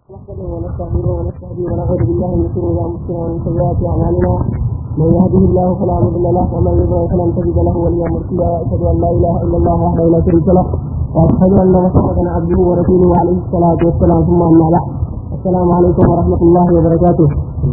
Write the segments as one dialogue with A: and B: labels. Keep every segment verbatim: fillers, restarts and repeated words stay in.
A: نحمده ونستغفره ونستهديه ونعوذ بالله من شرور انفسنا ومن سيئات اعمالنا. من يهده الله فلا مضل له ومن يضلل فلن تجد له وليا مرشدا. واشهد ان لا اله الا الله وحده لا شريك له واشهد ان محمدا عبده ورسوله عليه الصلاه والسلام. ثم اما بعد، السلام عليكم ورحمه الله وبركاته.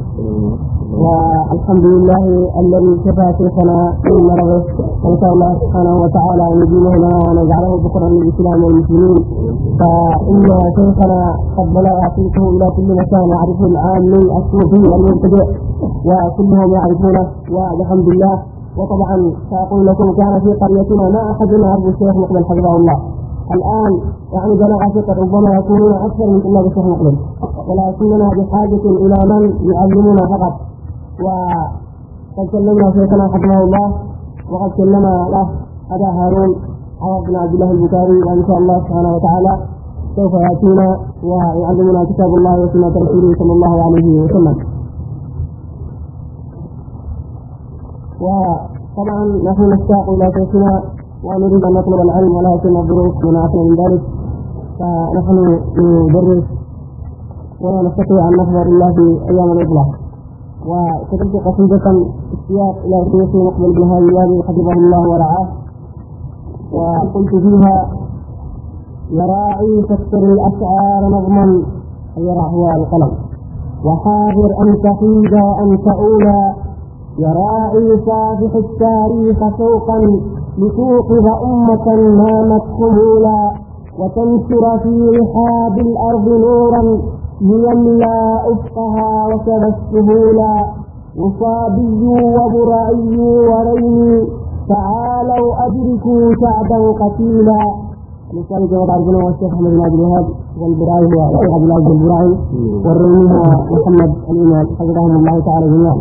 A: والحمد لله الذي شفى شيخنا من مرضه، ونسال الله سبحانه وتعالى ان يديمنا ونجعله ذكرا للاسلام والمسلمين. فان شيخنا قد بلغ صوته الى كل مكان يعرفه العامي الصوفي المبتدئ وكلهم يعرفونه، والحمد لله. وطبعا ساقول لكم كان في قريتنا ما احد يعرف الشيخ مقبل حفظه الله. الان يعني بلغ ثقة ربما يكونون اكثر من طلاب الشيخ مقبل، ولكننا بحاجه الى من يعلمنا فقط. وقد كلمنا شيخنا حفظه الله، وقد كلمنا له أبا هارون عوض بن عبد الله البخاري، وإن شاء الله سبحانه وتعالى سوف يأتينا ويعلمنا كتاب الله وسنة رسوله صلى الله عليه وسلم. وطبعا نحن نشتاق إلى شيخنا ونريد أن نطلب العلم، ولكن الظروف منعتنا من ذلك، فنحن ندرس ولا نستطيع أن نحضر إلا في أيام الإطلاق. وكتبت قصيدة السياق إلى الشيخ مقبل بن هادي الوادي حفظه الله ورعاه، وقلت فيها: يا راعي فكر الأشعار نظما، يرى هو القلم، وحاضر أن تحيد وأن تؤولى. يا راعي صافح التاريخ شوقا لتوقظ أمة نامت خمولا، وتنشر في رحاب الأرض نورا ليملا أفقها وكذا السهولا. وصابي وبرعي وريني تعالوا أدركوا شعبا قتيلا. نسأل جواب عرضنا والشيخ محمد بن عبد الوهاب والبراعي والشيخ عبد العزيز البراعي والريني محمد الإمام حفظهم الله تعالى جميعا.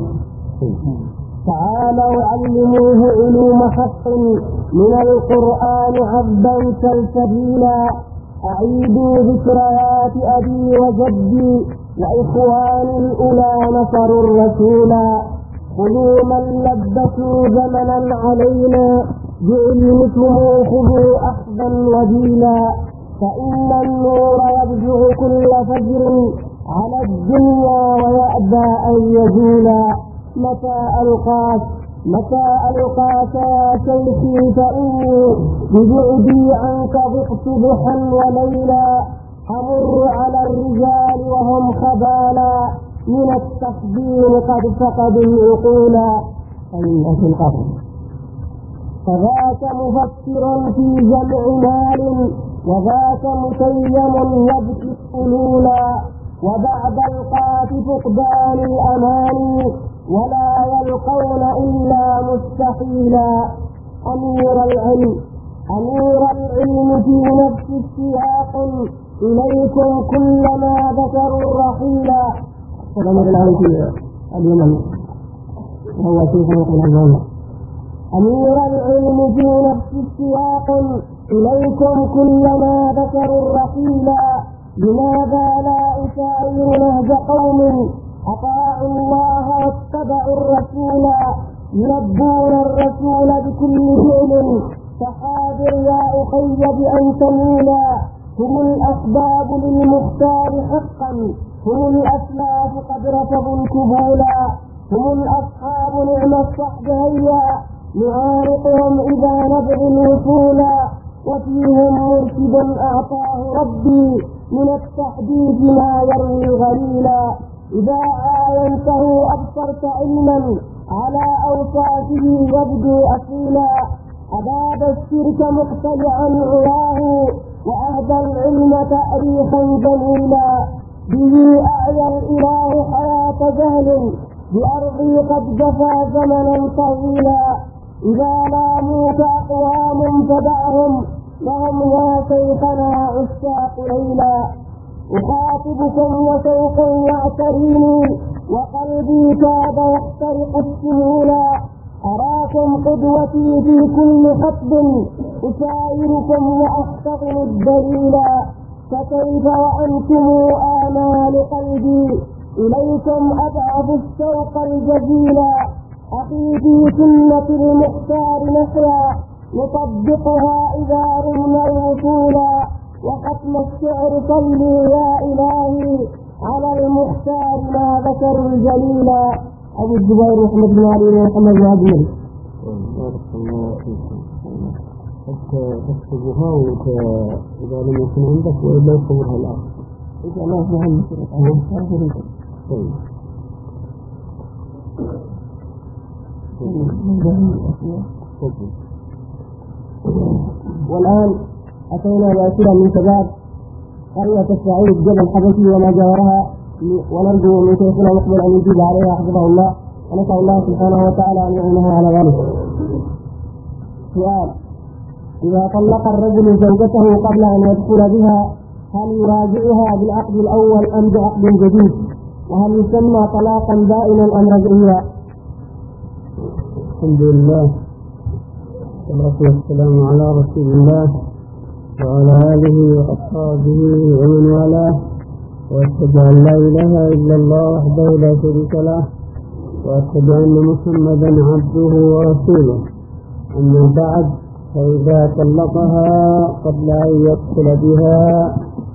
A: تعالوا علموه علوم حق من القرآن عبدا سلسبيلا. أعيدوا ذكريات أبي وجدي وإخواني الأولى نصروا الرسولا. خذوا من لبسوا زمنا علينا بعلمكم خذوا أخذا وجيلا. فإن النور يبدع كل فجر على الدنيا ويأبى أن يزولا. متى ألقاك متى ألقاك يا شيخي فإني ببعدي عنك ضغط ضحى وليلا. أمر على الرجال وهم خبالا من التخبير قد فقدوا العقولا. فذاك مفكر في جمع مال وذاك مسيم يبكي الألولا. وبعد القات فقدان الأماني ولا يلقون إلا مستحيلا. أمير العلم أمير العلم في نفس السياق إليكم كلما ذكروا الرحيلا. أمير العلم في اليمن وهو شيخ مقبل الجنة. أمير العلم في نفس السياق إليكم كلما ذكروا الرحيلا. لماذا لا أسائر نهج قوم أطاعوا الله واتبعوا الرسول، يلبون الرسول بكل فعل. فحاذر يا أخي بأن تميلا. هم الأسباب للمختار حقا، هم الأسلاف قد رفضوا الكبولا. هم الأصحاب نعم الصحب هيا نعارضهم إذا نبغي الوصولا. وفيهم مرشد أعطاه ربي من التحديث ما يروي غليلا. إذا عاينته أبصرت علما على أوصافه يبدو أصيلا. أباب الشرك مقتلعا عراه وأهدى العلم تأريخا جميلا. به أعيا الإله حياة جهل بأرضي قد جفى زمنا طويلا. إذا لاموك أقوام فدعهم لهم يا شيخنا عشاق ليلا. أخاطبكم وشوق يعتريني وقلبي كاد يحترق السهولا. أراكم قدوتي في كل خطب أسايركم وأحتضن الدليلا. فكيف وأنتم آمال قلبي إليكم أضعف الشوق الجزيلا. أخي في سنة المختار نحيا نطبقها إذا رمنا الوصولا. وقتل الشعر صلي يا إلهي على المختار ما ذكر الجليل. أبو الزبير محمد بن علي محمد بن عبد
B: حتى تكتبها وإذا لم يكن عندك وإلا يصورها الآن.
A: إذا الله سبحانه وتعالى. والآن أتينا بأسئلة من شباب قرية السعيد جبل حبشي وما جاورها، ونرجو من شيخنا نقبل أن يجيب عليها حفظه الله، ونسأل الله سبحانه وتعالى أن يعينها على ذلك. سؤال: إذا طلق الرجل زوجته قبل أن يدخل بها هل يراجعها بالعقد الأول أم بعقد جديد؟ وهل يسمى طلاقا بائنا أم رجعيا؟
B: الحمد لله والصلاة والسلام على رسول الله وعلى آله وأصحابه ومن والاه، وأشهد أن لا إله إلا الله وحده لا شريك له، وأشهد أن محمدا عبده ورسوله. أما بعد، فإذا طلقها قبل أن يدخل بها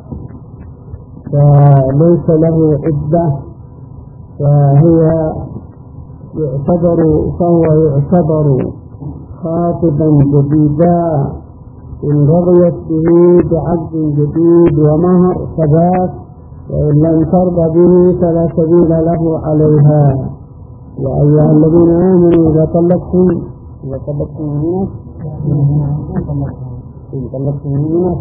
B: فليس له عدة، فهي يعتبر فهو يعتبر خاطبا جديدا إن رضيت به بعقد جديد ومهر ثبات، وإن لم ترضى به فلا سبيل له عليها. يا أيها الذين آمنوا إذا طلقتم إذا طلقتم الناس إن طلقتم الناس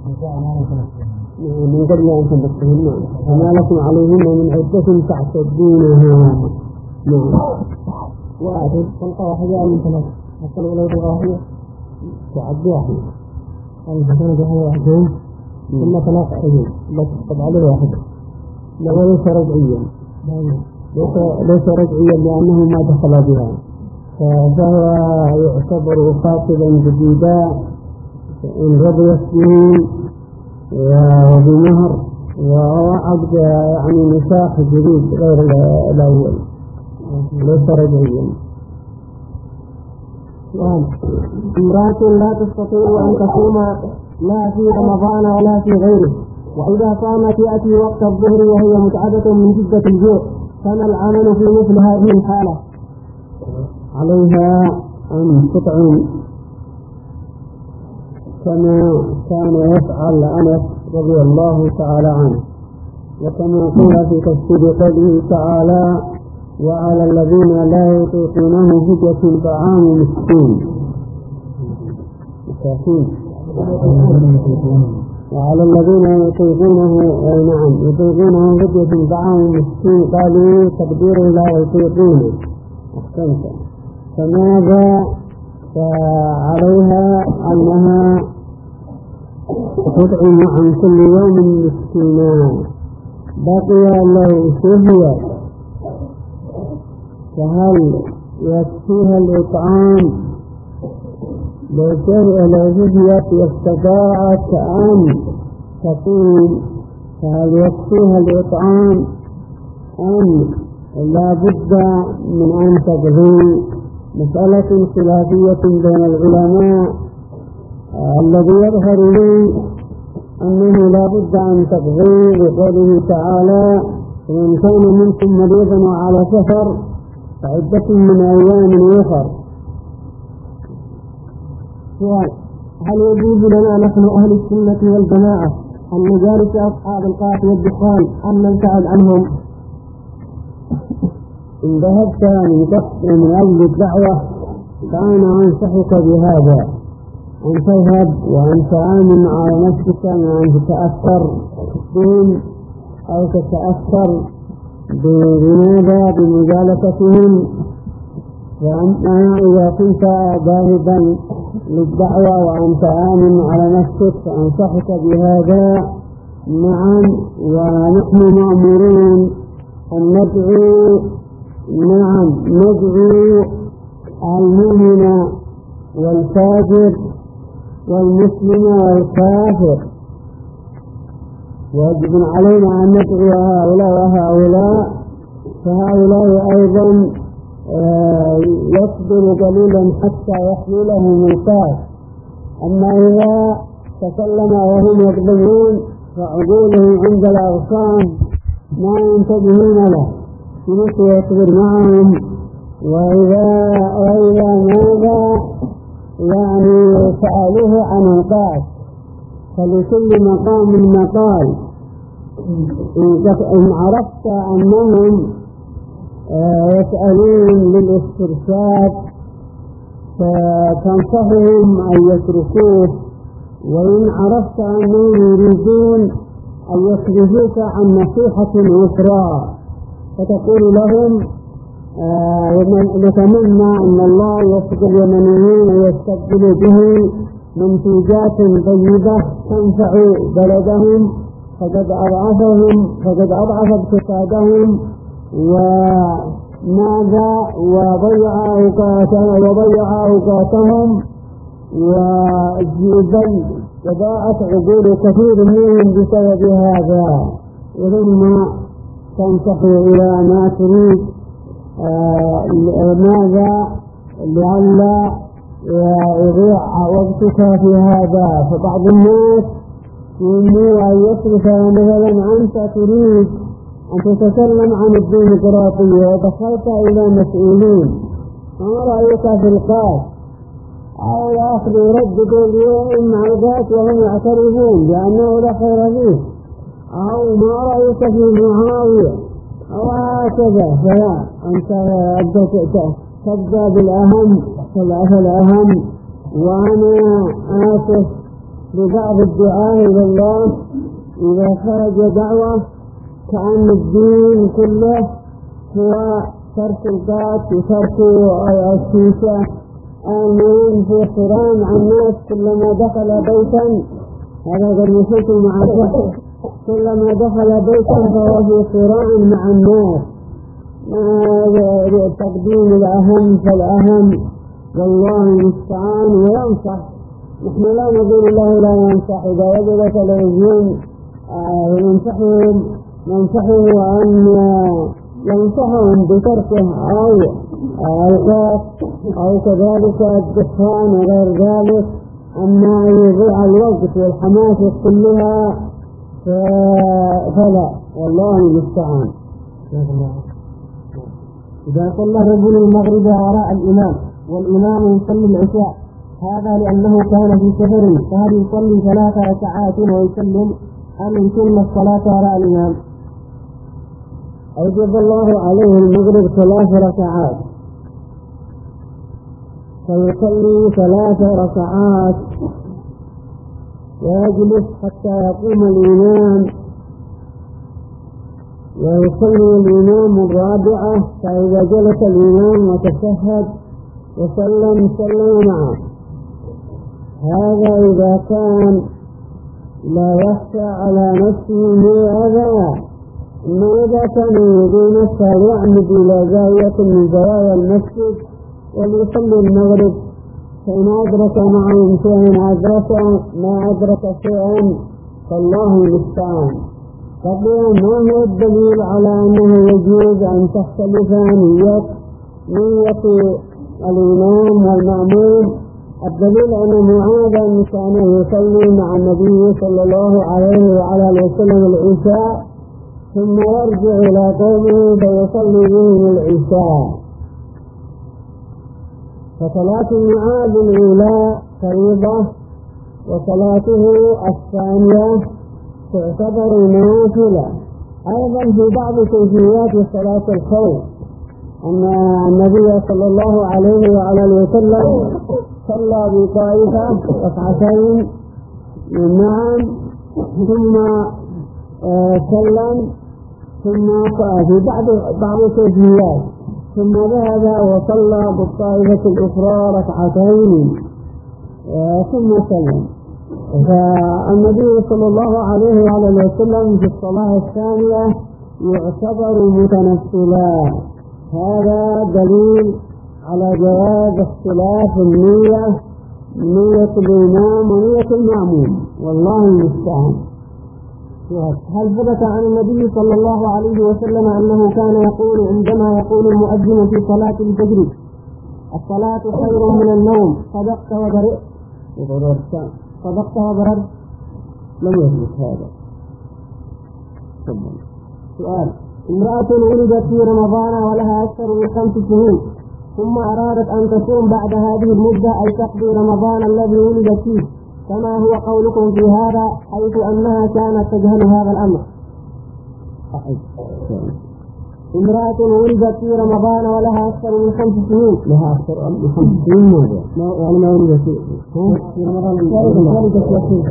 B: من قبل أن تطلقوهن فما لكم عليهن من عدة تعتدونها. نعم.
A: واحد طلقة واحدة من ثلاث حتى لو طلقة واحدة
B: تعد واحدة
A: الفتنة جهة واحدين ثم ثلاث حدود بس طبعا عليه واحد.
B: وليس رجعيا ليس ليس رجعيا لأنه ما دخل بها، فهو يعتبر خاطبا جديدا إن رضيت به وبمهر وعقد يعني نساء جديد غير الأول، ليس رجعيا.
A: امرأة لا تستطيع أن تصوم لا في رمضان ولا في غيره، وإذا صامت يأتي وقت الظهر وهي متعبة من شدة الجوع، فما العمل في مثل هذه الحالة؟
B: عليها أن تطعم كما كان يفعل أنس رضي الله تعالى عنه، وكما قيل في تفسير قوله تعالى: وعلى الذين لا يطيقونه فدية طعام مسكين. وعلى الذين يطيقونه أي نعم يطيقونه فدية طعام مسكين، قالوا تقدير لا يطيقونه. أحسنت. فماذا؟ فعليها أنها تطعم عن كل يوم مسكينا، بقي لو شهيت فهل يكفيها الإطعام؟ لو شهيت واستطاعت أن تقوم فهل يكفيها الإطعام أم لا بد من أن تقضي؟ مسألة خلافية بين العلماء. الذي يظهر لي أنه لا بد أن تقضي بقوله تعالى: وإن كان منكم مريضا وعلى سفر فعدة من أيام أخر.
A: هل يجوز لنا نحن أهل السنة والجماعة أن نجالس أصحاب القهوة والدخان أم نبتعد عنهم؟
B: إن ذهبت من أجل الدعوة فأنا أنصحك بهذا، أن تذهب وأن تآمن على نفسك أن تتأثر بهم أو تتأثر بماذا بمجالستهم. وأما إذا كنت ذاهبا للدعوة وأنت آمن على نفسك فأنصحك بهذا. نعم، ونحن مأمورون أن ندعو نعم ندعو المؤمن والفاجر والمسلم والكافر، واجب علينا أن ندعو هؤلاء وهؤلاء، فهؤلاء أيضا يصدر دليلا حتى يحمله من كاف. أما إذا تكلم وهم يقبلون فعقولهم عند الأغصان ما ينتبهون له يمشي يصبر معهم. وإذا وإذا ماذا يعني سألوه عن القاس فلكل مقام مقال. إن عرفت أنهم يسألون للاسترشاد فتنصحهم أن يتركوه، وإن عرفت أنهم يريدون أن يصرفوك عن نصيحة أخرى فتقول لهم نتمنى أن الله يوفق اليمنيين ويستبدل به منتوجات طيبة تنفع بلدهم فقد أضعفهم فقد أضعف اقتصادهم وماذا وضيع أوقاتهم وضيع أوقاتهم وبل وضاعت عقول كثير منهم بسبب هذا. ولما تنصح إلى ما تريد آه ماذا لعل يضيع وقتك في هذا. فبعض الناس يريد أن يصرف مثلا أنت تريد أن تتكلم عن الديمقراطية ودخلت إلى مسؤولين ما رأيك في القاس أو يأخذ يردد اليوم مع القاس وهم يعترفون بأنه لا خير فيه، أو ما رأيك في معاوية أو هكذا. فلا أنت تبدأ بالأهم فالأهم. وأنا آسف لبعض الدعاء إلى الله إذا خرج دعوة كأن الدين كله هو ترك القاس وترك الشيشة. آمين في صراع مع الناس كلما دخل بيتا هذا قد يشوف مع الشخص كلما دخل بيتا فهو في صراع مع الناس. تقديم الأهم فالأهم والله المستعان. وينصح نحن لا نقول الله لا ينصح، إذا وجد تلفزيون ينصحهم ننصحه أن ينصحهم بتركه أو القاس أو كذلك الدخان وغير ذلك. أما يضيع الوقت والحماس كلها فلا والله المستعان.
A: إذا صلى الرجل المغرب وراء الإمام والإمام يصلي العشاء هذا لأنه كان في سفر فهل يصلي ثلاث ركعات ويسلم أم يتم الصلاة وراء الإمام؟
B: أوجب الله عليه المغرب ثلاث ركعات فيصلي ثلاث ركعات ويجلس حتى يقوم الإمام ويصلي الإمام الرابعة، فإذا جلس الإمام وتشهد وسلم سلم معه. هذا إذا كان لا يخشى على نفسه من أذى. أما إذا كان يريد نفسه يعمد إلى زاوية من زوايا المسجد وليصلي المغرب فإن أدرك معه شيئا أدرك ما أدرك شيئا فالله المستعان. طبعا ما هو الدليل على أنه يجوز أن تختلف نية نية الإمام والمأموم؟ الدليل أن معاذ كان يصلي مع النبي صلى الله عليه وعلى وسلم العشاء ثم يرجع إلى قومه فيصلي بهم العشاء. فصلاة معاذ الأولى فريضة وصلاته الثانية تعتبر نافلة. أيضا في بعض كيفيات صلاة الخوف أن النبي صلى الله عليه وعلى وسلم صلى بطائفة ركعتين معا ثم سلم ثم في بعض بعض كيفيات ثم ذهب وصلى بالطائفة الأخرى ركعتين ثم سلم. فالنبي صلى الله عليه وعلى وسلم في الصلاة الثانية يعتبر متنفلا. هذا دليل على جواز اختلاف النية نية الإمام ونية المأموم والله المستعان.
A: هل ثبت عن النبي صلى الله عليه وسلم أنه كان يقول عندما يقول المؤذن في صلاة الفجر الصلاة خير من النوم صدقت وبرئت؟ صدقت وبررت؟
B: لم يثبت هذا. تفضل.
A: سؤال: امرأة ولدت في رمضان ولها أكثر من خمس سنين ثم أرادت أن تصوم بعد هذه المدة أي تقضي رمضان الذي ولدت فيه، كما هو قولكم في هذا حيث أنها كانت تجهل هذا الأمر؟ امرأة ولدت في رمضان ولها أكثر من خمس سنين
B: لها أكثر من خمس سنين ماذا؟
A: يعني ما ولدت في رمضان ولدت في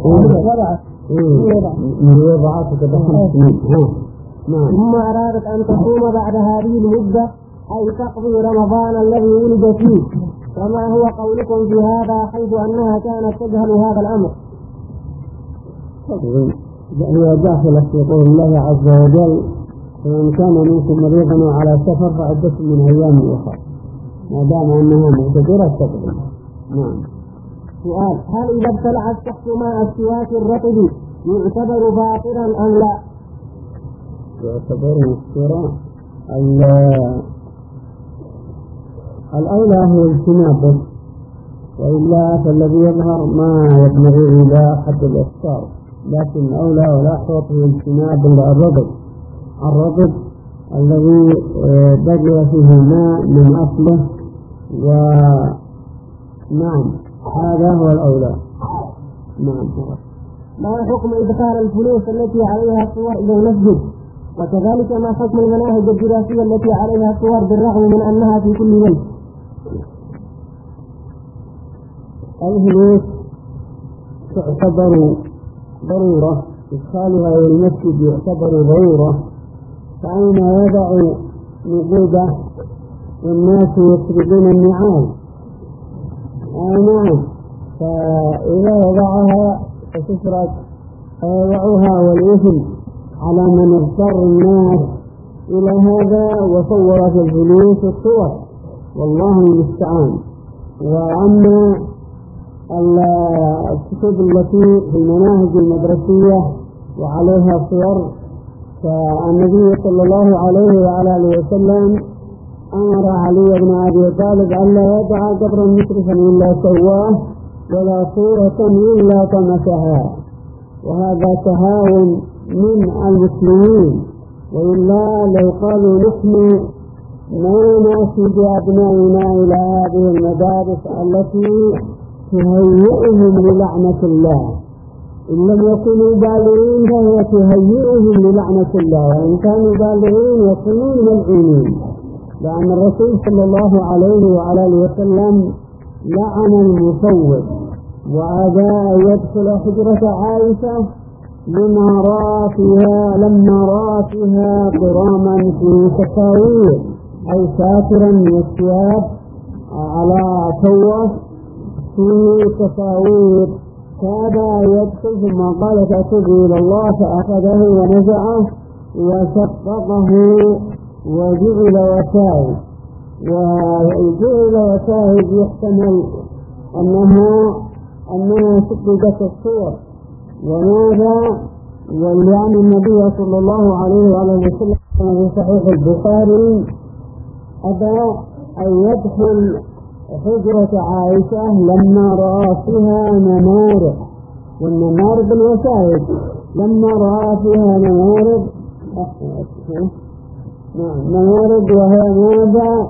B: من وضعات كذا خمس سنين.
A: ثم أرادت أن تصوم بعد هذه المدة أي تقضي رمضان الذي ولد فيه، كما هو قولكم في هذا حيث أنها كانت تجهل هذا الأمر؟
B: هي داخلة في قول الله عز وجل: فمن كان منكم مريضا على سفر فعدة من أيام أخرى، ما دام أنها معتذرة تقضي. نعم.
A: سؤال: هل إذا ابتلعت تحت ماء السواك الرطب يعتبر باطلا أم لا؟
B: يعتبر مفطرا. الأولى هو اجتنابه، وإلا فالذي يظهر ما يبلغ إلى حد الإفطار، لكن الأولى ولا حوط هو اجتناب الرطب الرطب الذي بلغ فيه الماء من أصله. ونعم هذا هو الأولى. نعم.
A: ما حكم إدخال الفلوس التي عليها صور إلى المسجد؟ وكذلك ما حكم المناهج الدراسية التي عليها صور بالرغم من أنها في كل بيت؟
B: الفلوس تعتبر ضرورة، إدخالها إلى المسجد يعتبر ضرورة، فأين يضع نقوده والناس يسردون النعال؟ آه نعم، فإذا وضعها فتسرق فيضعها والإثم على من اضطر الناس إلى هذا وصورت الفلوس الصور، والله المستعان. وأما الكتب التي في المناهج المدرسية وعليها صور، فالنبي صلى الله عليه وعلى آله وسلم أمر علي بن أبي طالب أن لا يدع قبرا مشرفا إلا سواه ولا صورة إلا طمسها، وهذا تهاون من المسلمين. وإلا لو قالوا نحن ما نأتي بأبنائنا إلى هذه المدارس التي تهيئهم للعنة الله، إن لم يكونوا بالغين فهي تهيئهم للعنة الله، وإن كانوا بالغين يكونون ملعونين، لأن الرسول صلى الله عليه وعلى آله وسلم لعن المصور وأبى أن يدخل حجرة عائشة لما رأى فيها لما رأى فيها ضراما في تصاوير أو ساترا من الثياب على توه في تصاوير، كاد يدخل ثم قال تأتوب إلى الله فأخذه ونزعه وشققه وجعل وسائد، وجعل وسائد يحتمل أنها أنها شققت الصور. وماذا؟ ولأن النبي صلى الله عليه وعلى وسلم في صحيح البخاري أبى أن يدخل حجرة عائشة لما رأى فيها نمارق، والنمارق الوسائد لما رأى فيها نمارق نمارق وهي ماذا؟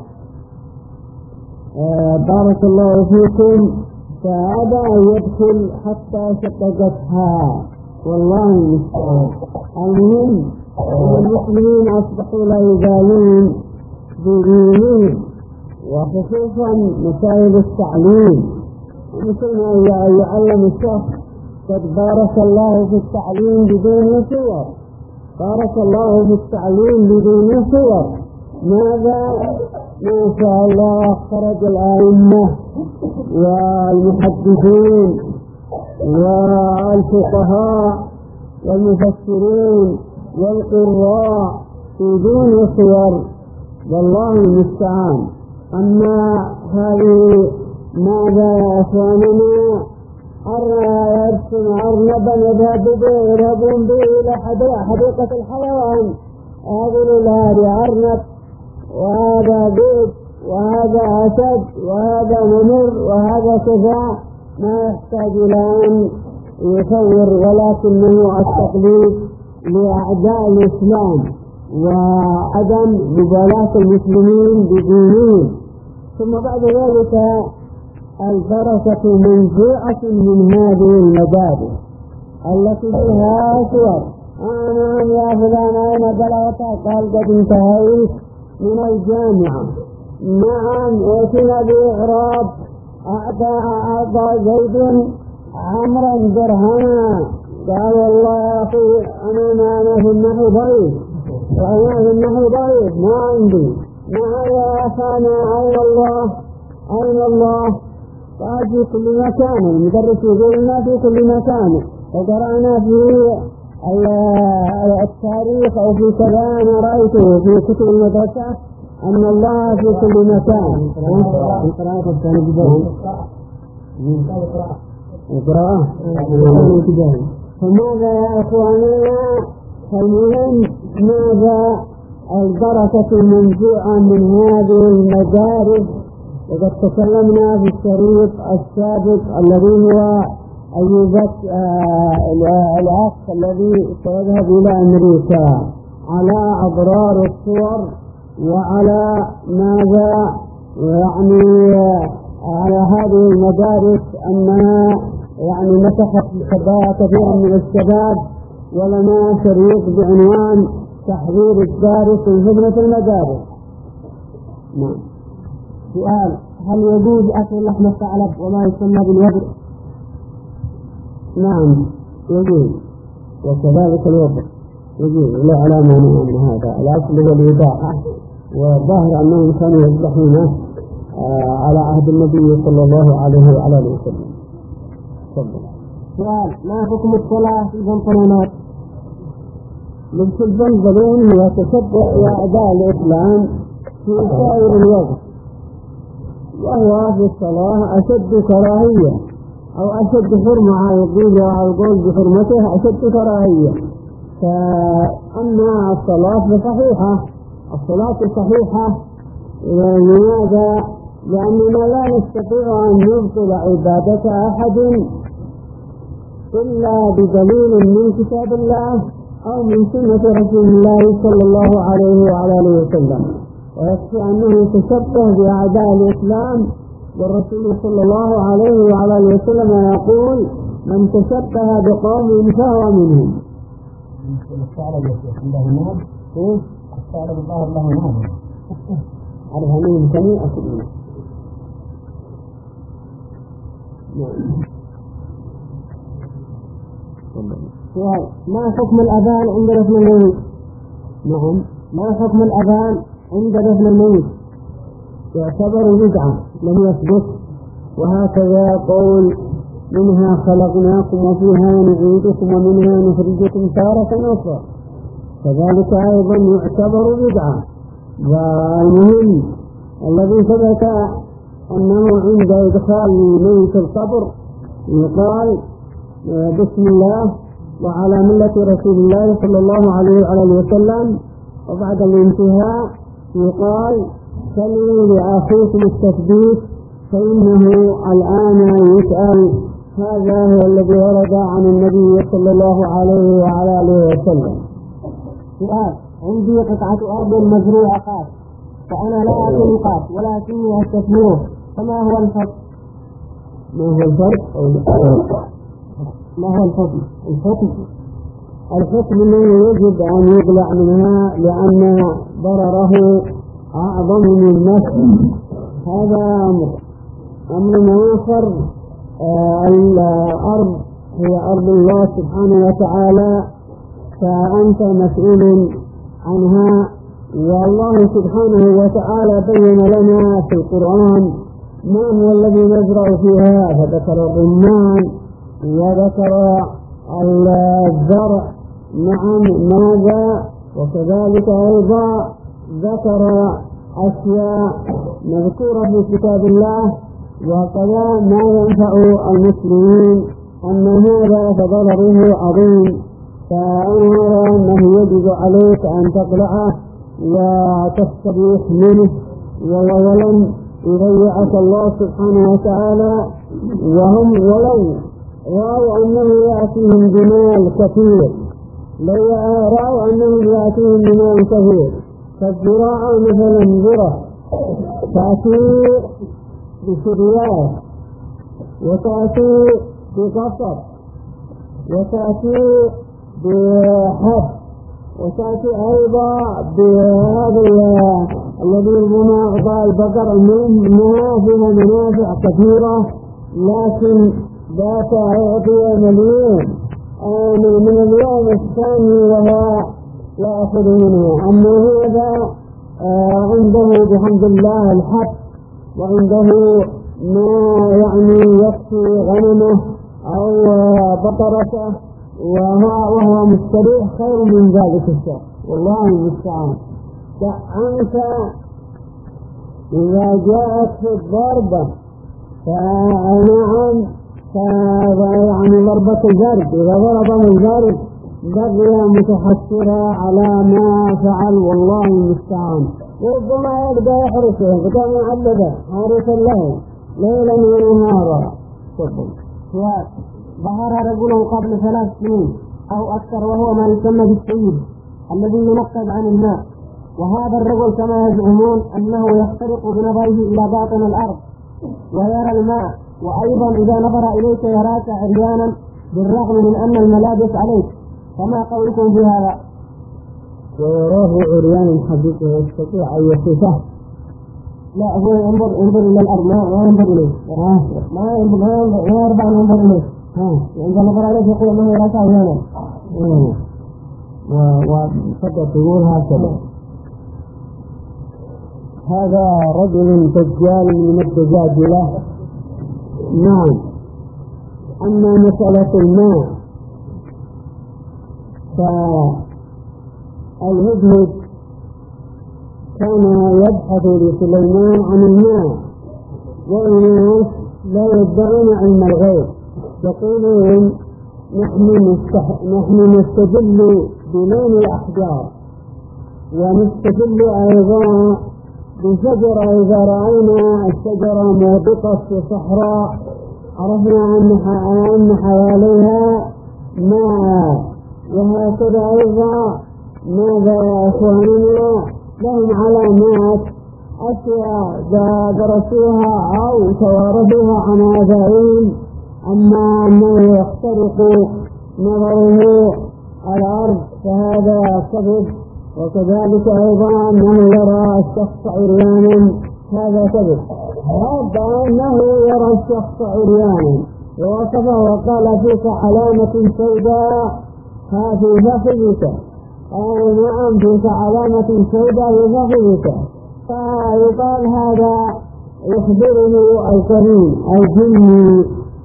B: آه بارك الله فيكم، فأبى أن يدخل حتى شققتها، والله المستعان. المهم أن المسلمين أصبحوا لا يبالون بدينهم، وخصوصا مسائل التعليم، مثل ما يعلم الشخص قد بارك الله في التعليم بدون صور، بارك الله في التعليم بدون صور. ماذا؟ ما شاء الله خرج الأئمة والمحدثين والفقهاء والمفسرين والقراء بدون صور، والله المستعان. أما هذه ماذا يا أخواننا؟ أرى يرسم أرنبا يذهبون به إلى حديقة الحيوان، هذا لا أرنب وهذا بيت وهذا أسد وهذا نمر وهذا كذا، ما يحتاج إلى أن يصور، ولكنه التقليد لأعداء الإسلام وعدم مبالاة المسلمين بدينهم. ثم بعد ذلك البركة منزوعة من هذه المدارس التي فيها صور. أنا يا فلان أين بلغت؟ قال قد انتهيت من الجامعة. نعم ائتنا بإعراب أعطى أعطى زيد عمرا درهما. قال والله يا أخي أنا ما أنا في النحو ضعيف، وأنا في النحو ضعيف ما عندي. نعم يا أخانا أين الله؟ أين الله؟ قال في كل مكان. المدرس يقول لنا في كل مكان، وقرأنا في التاريخ أو في كذا، أنا رأيته في كتب المدرسة أن الله في كل مكان. القراءة كان جدا القراءة فماذا يا أخواننا؟ فالمهم ماذا البركة المنزوعة من هذه المدارس؟ وقد تكلمنا في الشريط السابق الذي هو أيوبك الأخ الذي سيذهب إلى أمريكا على أضرار الصور وعلى ماذا يعني على هذه المدارس أنها يعني مسحت شباب كثيرا من الشباب. ولنا شريط بعنوان تحذير الدارس من فتنة المدارس. نعم. سؤال: هل يجوز أكل لحم الثعلب وما يسمى بالوبر؟ نعم يجوز، وكذلك الوبر يجوز، لا على مانع من هذا. الأصل هو الإباحة، والظاهر أنهم كانوا يذبحونه على عهد النبي صلى الله عليه وعلى آله وسلم. تفضل.
A: سؤال: ما حكم الصلاة في البنطلونات؟
B: لبس البنطلون هو تشبع وأعداء الإسلام في سائر الوقت، وهو في الصلاة أشد كراهية أو أشد حرمة على القول وعلى القول بحرمته أشد كراهية. فأما الصلاة صحيحة، الصلاة صحيحة. لماذا؟ لأننا لا نستطيع أن نبطل عبادة أحد إلا بدليل من كتاب الله أو من سنة رسول الله صلى الله عليه وعلى آله وسلم. ويكفي أنه تشبه بأعداء الإسلام، والرسول صلى الله عليه وعلى آله وسلم يقول: من تشبه بقوم فهو منهم.
A: الثعلب له ناب، الثعلب الظاهر له ناب،
B: عرف أنه جميع أسئلة.
A: سؤال: ما حكم الأذان عند دفن الميت؟
B: نعم.
A: ما حكم الأذان عند دفن الميت؟
B: يعتبر بدعة لم يثبت، وهكذا قول: منها خلقناكم وفيها نعيدكم ومنها نخرجكم تارة أخرى، كذلك أيضا يعتبر بدعة. والمهم الذي ثبت أنه عند إدخال الميت القبر يقال: بسم الله وعلى ملة رسول الله صلى الله عليه وعلى آله وسلم. وبعد الانتهاء يقال: صلوا لأخيكم التثبيت فإنه الآن يسأل. هذا هو الذي ورد عن النبي صلى الله عليه وعلى آله وسلم.
A: سؤال: عندي قطعة أرض مزروعة قاس، فأنا لا أكل قاس ولكني أستثمره، فما هو الفرق؟
B: ما هو الفرق؟
A: ما هو الحكم؟
B: الحكم الحكم أنه يجب أن يقلع منها لأن ضرره أعظم من نفسه. هذا أمر. أمر آخر: آه الأرض هي أرض الله سبحانه وتعالى، فأنت مسؤول عنها. والله سبحانه وتعالى بين لنا في القرآن ما هو الذي نزرع فيها، فذكر الرمان وذكر الزرع. نعم ماذا؟ وكذلك أيضا ذكر أشياء مذكورة في كتاب الله، وكذا ما ينفع المسلمين أن هذا فضرره عظيم. فأنا أنه يجب عليك أن تقلعه وتستبيح منه، وولم يضيعك الله سبحانه وتعالى، وهم ولو رأوا أنه يأتيهم بمال كثير، لو رأوا أنه يأتيهم بمال كثير، فالزراعة مثلا زرع تأتي بشريات، وتأتي بقصر، وتأتي بحب، وتأتي أيضا بهذا الذي ربما أعطى البقر منها فيها منافع كثيرة، لكن ذات أعطي مليون من اليوم الثاني وهو يأخذ منه. أما هذا عنده بحمد الله الحب، وعنده ما يعني يكفي غنمه أو بقرته، وهو مستريح خير من ذلك الشيء، والله المستعان. فأنت إذا جاءت في الضربة فنعم يعني ضربة الجرد، إذا ضربه الجرد بقي متحسرا على ما فعل، والله المستعان. وربما يبدأ يحرسه بقى معبدا حارسا له ليلا ونهارا.
A: ظهر رجل قبل ثلاث سنين أو أكثر وهو ما يسمى بالسيد الذي ينقب عن الماء، وهذا الرجل كما يزعمون أنه يخترق بنظره إلى باطن الأرض ويرى الماء، وأيضا إذا نظر إليك يراك عريانا بالرغم من أن الملابس عليك، فما قولكم في هذا؟
B: ويراه عريانا حقيقة يستطيع أن يصفه؟
A: لا، هو ينظر ينظر إلى الأرض، ما ينظر إليه، ما ينظر ما يرضى أن ينظر إليه. إذا نظر عليه يقول أنه يراك عريانا.
B: وقد تقول هكذا: هذا رجل دجال من الدجاجلة. نعم. أما مسألة الماء فالهدهد كان يبحث لسليمان عن الماء، والناس لا يدعون علم الغيب، يقولون نحن نحن نستدل بلون الأحجار، ونستدل أيضا بشجرة إذا رأينا الشجرة موبقة في صحراء عرفنا أن حواليها ماء. وهكذا أيضا ماذا يا أخواننا لهم علامات أشياء درسوها أو توارثوها عن آبائهم، أما أنه يخترق نظره الأرض فهذا كذب، وكذلك أيضا أنه يرى الشخص عريانا هذا كذب. هذا أنه يرى الشخص عريانا ووصفه وقال فيك علامة سوداء في فخذك، أي نعم فيك علامة سوداء في فخذك، فيقال هذا يخبره الكريم الجني.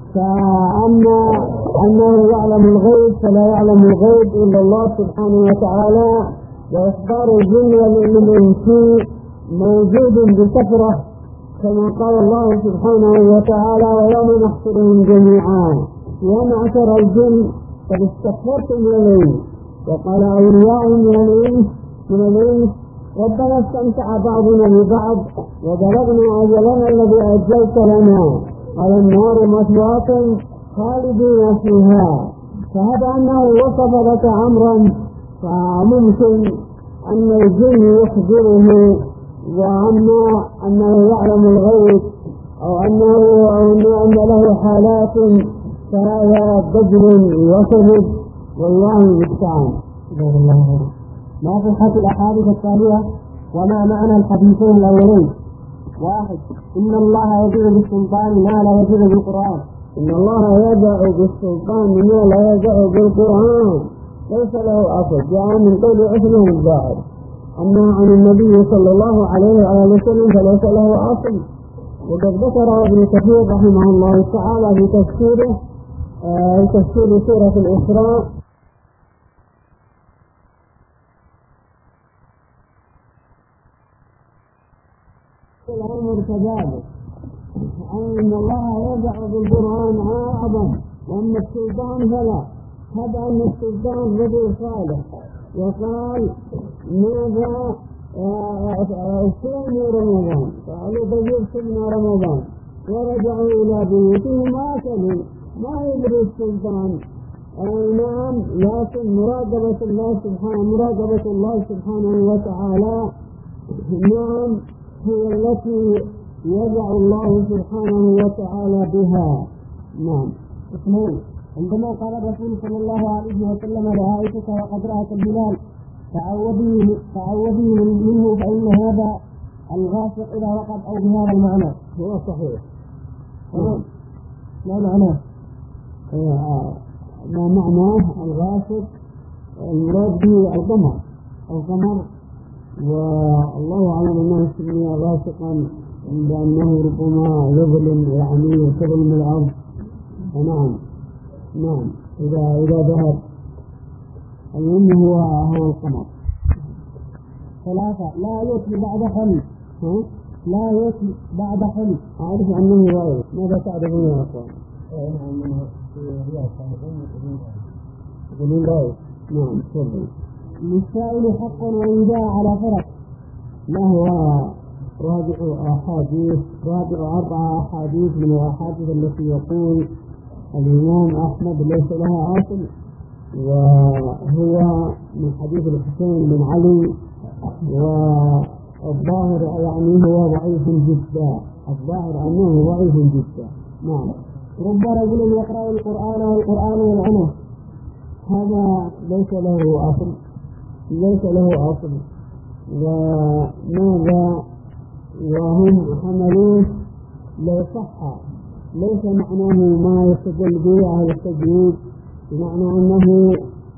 B: فأما أنه يعلم الغيب فلا يعلم الغيب إلا الله سبحانه وتعالى، وإخبار الجن والإنس موجود بكثرة كما قال الله سبحانه وتعالى: ويوم نحشرهم جميعا يا معشر الجن قد استكبرتم من الإنس، وقال أولياؤهم من الإنس من الإنس ربنا استمتع بعضنا ببعض وبلغنا أجلنا الذي أجلت لنا، قال النار مثواكم خالدين فيها. فهذا أنه وصف لك أمرا فممكن أن الجن يخبره، وأما أنه يعلم الغيب أو أنه أن له حالات فهذا دجل وكذب، والله المستعان.
A: ما صحة الأحاديث التالية وما معنى الحديثين الأولين؟ واحد: إن الله يدعو بالسلطان ما لا يدعو بالقرآن.
B: إن الله يدعو بالسلطان ما لا يدعو بالقرآن، ليس له أصل، جاء من قول عثمان الظاهر. أما عن النبي صلى الله عليه وآله وسلم فليس له أصل، وقد ذكر ابن كثير رحمه الله تعالى في تفسيره آه تفسير سورة الإسراء الأمر كذلك، أن الله يدعو بالقرآن أعظم، وأن السلطان فلا. هذا أن السلطان رجل صالح، وقال: ماذا صوموا رمضان، قالوا بل صمنا رمضان، ورجعوا إلى بيوتهم وأكلوا، ما يدري السلطان. نعم، لكن مراقبة الله سبحانه مراقبة الله سبحانه وتعالى نعم هي التي يضع الله سبحانه وتعالى بها. نعم.
A: اثنين، عندما قال الرسول صلى الله عليه وسلم لعائشة وقد رأت الهلال تعوذي تعوذي منه فإن هذا الغاسق إذا وقد أو بهذا المعنى.
B: هو صحيح.
A: ما معناه؟
B: ما معناه الغاسق المراد به القمر القمر والله أعلم أنه سمي غاسقا لأنه ربما يظلم يعني يظلم الأرض. نعم نعم إذا إذا ذهب المهم هو هو القمر.
A: ثلاثة، لا يتي بعد حلم. لا يتي بعد حلم.
B: أعرف أنه رأي. ماذا تعرفون يا أخوان؟ يقولون رأي. نعم تفضل.
A: للسائل حق وإن جاء على فرق.
B: ما هو رابع أحاديث رابع أربعة أحاديث من الأحاديث التي يقول الإمام أحمد ليس لها أصل، وهو من حديث الحسين بن علي، والظاهر يعني هو ضعيف جدا، الظاهر أنه ضعيف جدا. نعم.
A: رب رجل يقرأ القرآن والقرآن يلعنه،
B: هذا ليس له أصل ليس له أصل وماذا وهم حملوه لو صح ليس معناه ما يستدل به أهل التجويد بمعنى أنه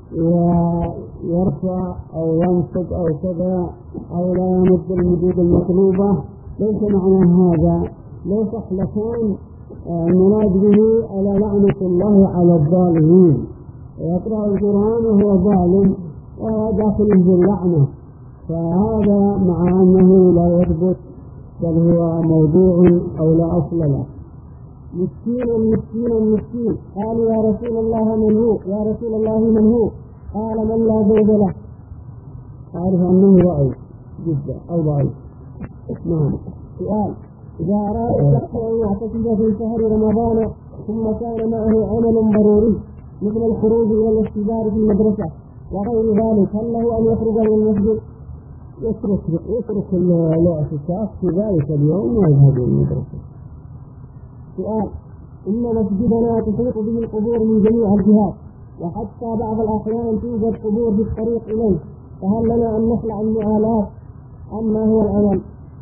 B: يرفع أو ينصب أو كذا أو لا يمد المدود المطلوبة، ليس معنى هذا. لو صح لكان المراد به على لعنة الله على الظالمين، يقرأ القرآن وهو ظالم وداخله باللعنة، فهذا مع أنه لا يثبت بل هو موضوع أو لا أصل له.
A: مسكين مسكين مسكين، قالوا يا رسول الله من هو؟ يا رسول الله من هو؟ قال من لا زوج له.
B: أعرف أنه ضعيف جدا أو ضعيف. نعم.
A: سؤال، إذا أراد الشخص أن يعتكف في شهر رمضان ثم كان معه عمل ضروري مثل الخروج إلى الاختبار في المدرسة وغير ذلك، هل له أن يخرج إلى المسجد؟
B: يترك يترك الاعتكاف في ذلك اليوم ويذهب إلى المدرسة.
A: سؤال، إن مسجدنا تحيط به القبور من جميع الجهات، وحتى بعض الأحيان توجد قبور في الطريق إليه، فهل لنا أن نخلع المعالات أم ما هو العمل؟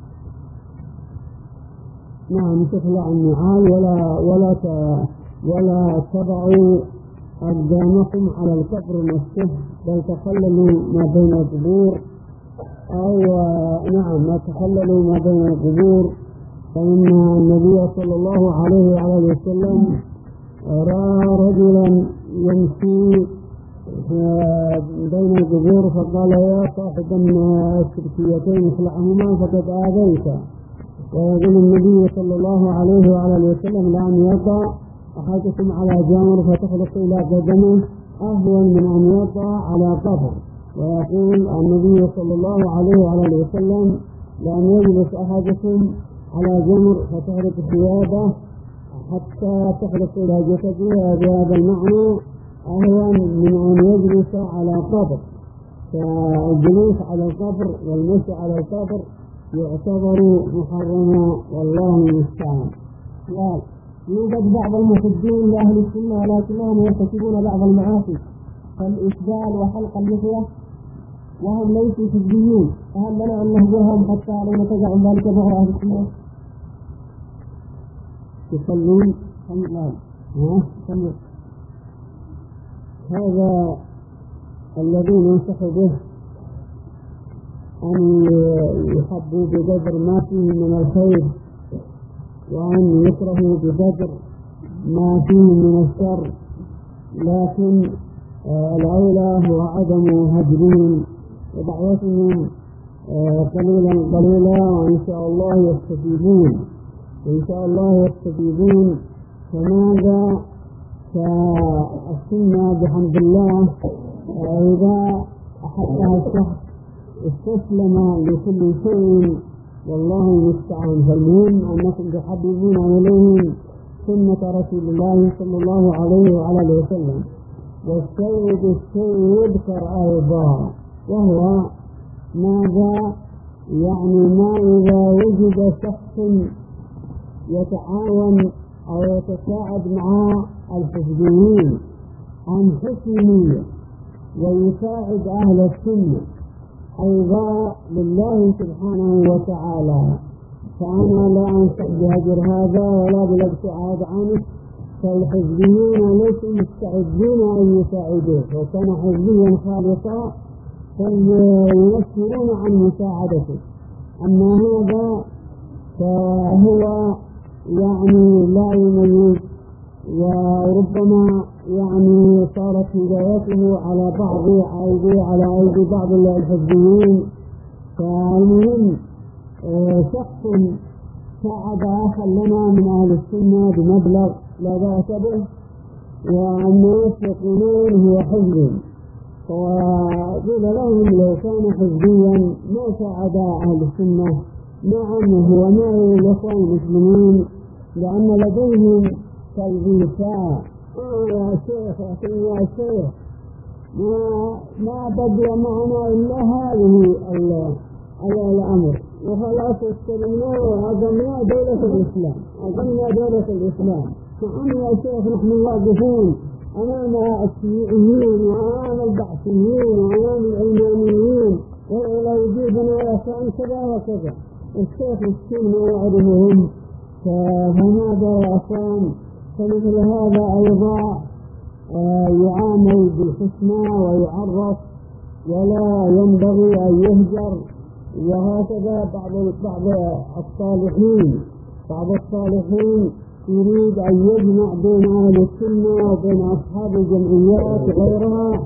B: نعم، تخلع النعال ولا ولا ت... ولا تضعوا أقدامكم على القبر نفسه، بل تخللوا ما بين القبور، أو نعم ما تخللوا ما بين القبور، فإن النبي صلى الله عليه وعلى وسلم رأى رجلا يمشي بين القبور فقال يا صاحب الشركيتين اخلعهما فقد آذيت. ويقول النبي صلى الله عليه وعلى وسلم لأن يقع أحدكم على جمر فتخلق إلى قدمه أهون من أن يقع على قبر. ويقول النبي صلى الله عليه وعلى وسلم لأن يجلس أحدكم على جمر فتخلق ثيابه حتى تخلق إلى جسده، بهذا المعنى أهون من أن يجلس على قبر. فالجلوس على القبر والمشي على القبر يعتبر محرما والله المستعان.
A: سؤال، يوجد بعض المحبين لأهل السنة ولكنهم يرتكبون بعض المعاصي كالإسبال وحلق اللحية وهم ليسوا حزبيين، فهل لنا أن نهجرهم حتى لا نتبع عن ذلك بعض أهل السنة؟
B: يصلون
A: نعم.
B: هذا الذي ننصح به أن يحبوا بقدر ما فيه من الخير، وأن يكرهوا بقدر ما فيه من الشر، لكن الأولى هو عدم هجرهم ودعوتهم قليلا قليلا، وإن شاء الله يستجيبون إن شاء الله يستجيبون. فماذا فالسنة بحمد الله إذا أحبها الشخص استسلم لكل شيء، والله المستعان. فالمهم أنكم تحببون إليهم سنة رسول الله صلى الله عليه وعلى آله وسلم. والسيد الشيء يذكر أيضا، وهو ماذا؟ يعني ما إذا وجد شخص يتعاون أو يتساعد مع الحزبيين عن حسن ويساعد أهل السنة أيضا لله سبحانه وتعالى، فأنا لا أنصح بهجر هذا ولا بالابتعاد عنه. فالحزبيون ليسوا مستعدين أن يساعدوه، وكان حزبيا خالصا فينفرون عن مساعدته. أما هذا فهو يعني لا يميز، وربما يعني صارت هدايته على بعض أيدي على أيدي بعض الحزبيين. فالمهم شخص ساعد آخر لنا من أهل السنة بمبلغ لا بأس به، والناس يقولون هو حزب، وقيل لهم لو كان حزبيا ما ساعد أهل السنة. نعم هو معي الإخوة المسلمين، لأن لديهم تلبيسات. يا شيخ يا شيخ ما ما بقي معنا إلا هذه الأمر، وخلاص استلمنا وأقمنا دولة الإسلام، أقمنا دولة الإسلام. نعم يا شيخ نحن واقفون أمام الشيوعيين وأمام البعثيين وأمام العلمانيين، ولو يجيبنا يسأل كذا وكذا. الشيخ مسكين ما يعرفهم. فهذا يا أخوان، فمثل هذا أيضا يعامل بالحسنى ويعرف ولا ينبغي أن يهجر. وهكذا بعض بعض الصالحين بعض الصالحين يريد أن يجمع بين أهل السنة وبين أصحاب الجمعيات وغيرها.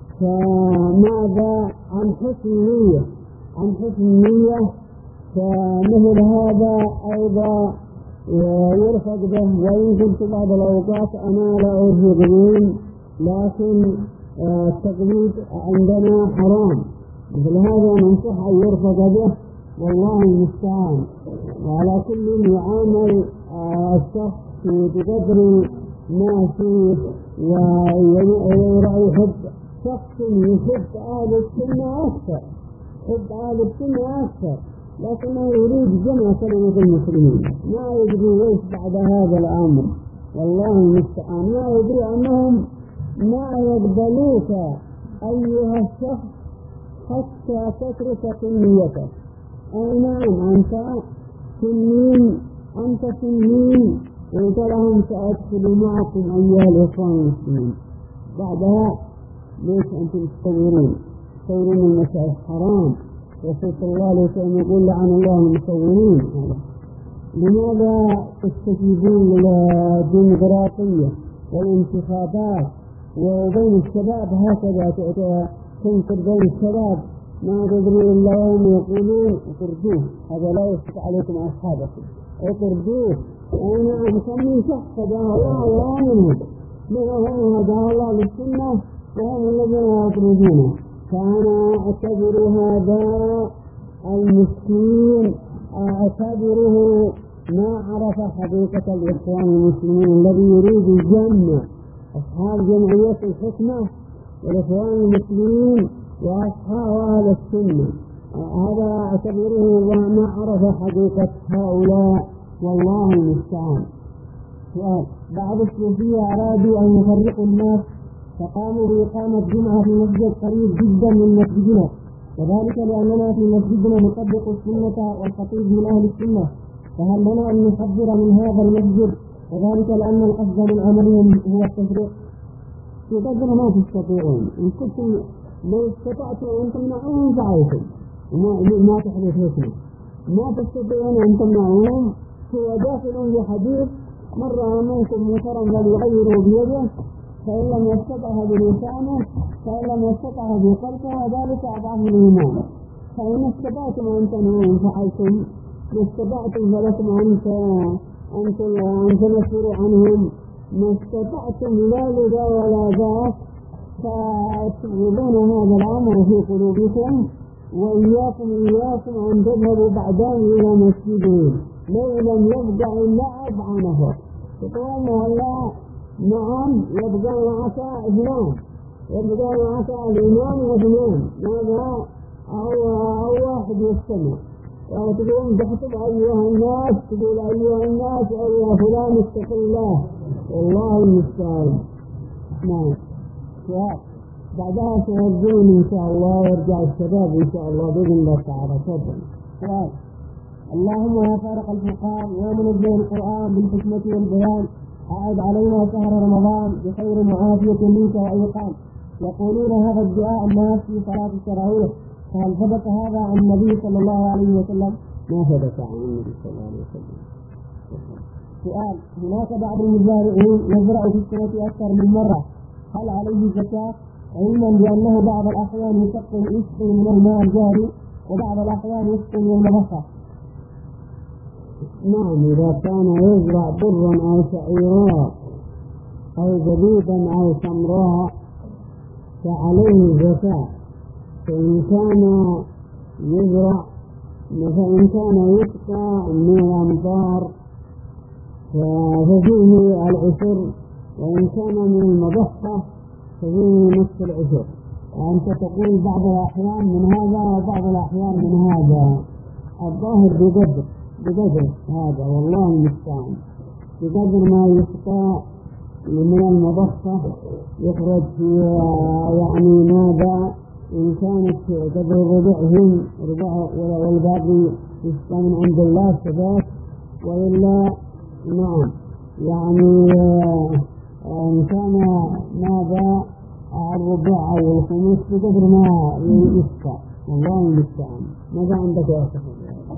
B: فماذا عن حسن نية عن حسن نية فمثل هذا أيضا يرفق به. ويمكن في بعض الأوقات أنا لا أرهب به، لكن التقليد عندنا حرام، مثل هذا ننصح أن يرفق به، والله المستعان. وعلى كل يعامل الشخص بقدر ما فيه، ويحب شخص يحب أهل السنة أكثر يحب أهل السنة أكثر لكنه يريد جمع كلمة المسلمين، ما يدري ايش بعد هذا الأمر، والله المستعان. ما يدري أنهم ما يقبلوك أيها الشخص حتى تترك سنيتك. أي نعم أنت سنين أنت سنين وقلت لهم سأدخل معكم أيها الإخوان المسلمين. بعدها ليش أنتم تصورون تصورون المسائل حرام؟ رسول الله عليه وسلم يقول لعن الله المصورين. لماذا تستجيبون للديمقراطية والانتخابات وبين الشباب هكذا تنكر بين الشباب؟ ما تدري إلا يوم يقولون اطردوه، هذا لا يشفق عليكم أصحابكم، اطردوه. أنا كم من شخص هداه الله وآمنوا منهم هداه الله للسنة وهم الذين يطردونه. فأنا أعتبر هذا المسكين أعتبره ما عرف حقيقة الإخوان المسلمين الذي يريد الجنة، أصحاب جمعية الحكمة والإخوان المسلمين وأصحاب أهل السنة. هذا أعتبره ما عرف حقيقة هؤلاء، والله المستعان. سؤال: بعض الصوفية أرادوا أن يفرقوا الناس فقاموا بإقامة جمعة في مسجد قريب جدا من مسجدنا، وذلك لأننا في مسجدنا نطبق السنة والخطيب من أهل السنة، فهل لنا أن نحذر من هذا المسجد؟ وذلك لأن القصد من أمرهم هو التفريق. يقدر ما تستطيعون، إن كنتم لو استطعتم أن تمنعوهم فعلتم، ما تحدث لكم، ما تستطيعون أن تمنعوهم. هو داخل بحديث: مرة منكم منكرا فليغيروا بيده، فإن لم يستطع بلسانه فإن لم يستطع بقلبه، وذلك أضعف الإيمان. فإن استطعتم أن تنهوهم فعلتم، ما استطعتم فلكم أن أن تنفروا عنهم، ما استطعتم لا لذا ولا ذاك، فتغلون هذا الأمر في قلوبكم وإياكم إياكم أن تذهبوا بعدين إلى مسجدهم لو لم يبقى اللعب عنه تقول والله نعم يبقى معك اثنان يبقى معك الإمام واثنان ماذا أو, أو واحد يستمع وتقول تحسب أيها الناس تقول أيها الناس أيها فلان اتق الله والله المستعان. نعم بعدها توجهون إن شاء الله ويرجع الشباب إن شاء الله بإذن الله تعالى. تفضل.
A: سؤال: اللهم يا فارق الفرقان ومنزل القرآن بالحكمة والبيان أعد علينا شهر رمضان بخير وعافية منك وإيقان. يقولون هذا الدعاء الناس في صلاة التراويح، فهل ثبت هذا عن النبي صلى الله عليه وسلم؟
B: ما ثبت عن النبي صلى الله عليه وسلم.
A: سؤال: هناك بعض المزارعين يزرع في السنة أكثر من مرة، هل عليه زكاة؟ علما بأنه بعض الأحيان يسقي يسقي من الماء الجاري وبعض الأحيان يسقي من المضخة.
B: نعم، إذا كان يزرع برا أو شعيرا أو زبيبا أو تمراء فعليه زكاة. فإن كان يزرع فإن كان يسقى من الأمطار ففيه العشر، وإن كان من المضخة ففيه نصف العشر. وأنت تقول بعض الأحيان من هذا وبعض الأحيان من هذا، الظاهر بقدر بقدر هذا والله المستعان. بقدر ما يسقى من المضخة يخرج يعني ماذا إن كانت قدر ربعهم ربع والباقي يسقى من عند الله ثبات، وإلا نعم يعني إن كان ماذا الربع أو الخمس بقدر ما يسقى والله المستعان. ماذا عندك يا أخي؟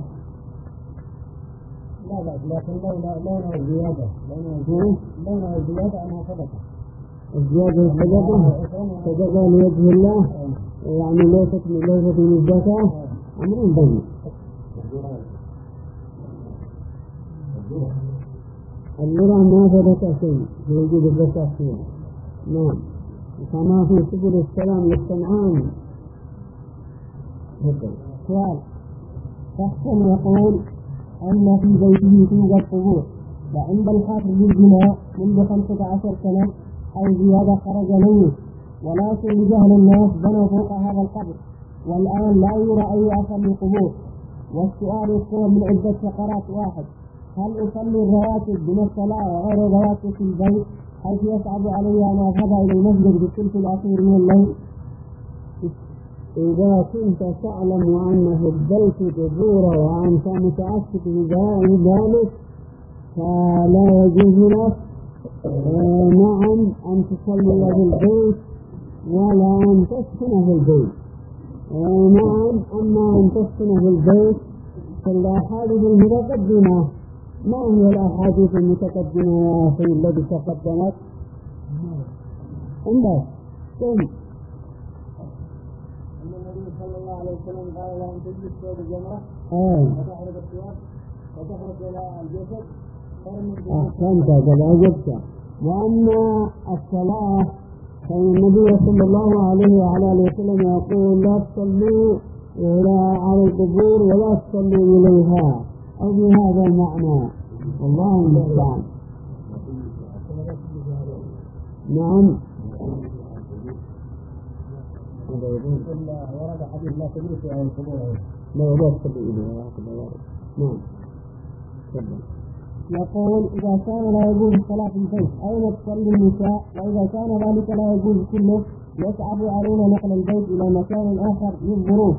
A: لا لا لكن لولا لولا الزيادة لولا لولا الزيادة أنها صدقة.
B: الزيادة صدقة صدقة لوجه الله، يعني ليست ليست من الزكاة. أمر بين اللغة ما ثبت شيء في وجود الزكاة فيها. نعم، كما في سبل السلام للصنعان.
A: سؤال: شخص يقول أن في بيته توجد قبور، وعند الحافظ بالبناء منذ خمسة عشر سنة أو زيادة خرج منه، ولكن لجهل الناس بنوا فوق هذا القبر، والآن لا يرى أي أثر للقبور. والسؤال يكون من عدة فقرات: واحد، هل أصلي الرواتب من الصلاة وغير الرواتب في البيت حيث يصعب علي أن أذهب إلى المسجد بالثلث الأخير من الليل؟
B: إذا كنت تعلم أنه البيت جبورة وأنت متأكد بذلك فلا يجوز لك آه نعم أن تصلي في البيت ولا أن تسكن في البيت. آه نعم، أما أن تسكن في البيت فالأحاديث المتقدمة، ما هي الأحاديث المتقدمة يا أخي الذي تقدمت؟ عندك كم؟
A: صلى الله عليه وسلم قال لا أن تجلس فوق الجمرة وتحرق الثياب وتحرق إلى الجسد.
B: أحسنت قد أجبت. وأما الصلاة فالنبي صلى الله عليه وعلى آله وسلم يقول لا تصلوا إلى على القبور ولا تصلوا إليها، أو بهذا المعنى والله المستعان. نعم،
A: ورد حديث لا تجلس على القبور
B: لا لا تصلي إليها. نعم.
A: يقول: إذا كان لا يجوز الصلاة في البيت أين تصلي النساء؟ وإذا كان ذلك لا يجوز كله يصعب علينا نقل البيت إلى مكان آخر للظروف.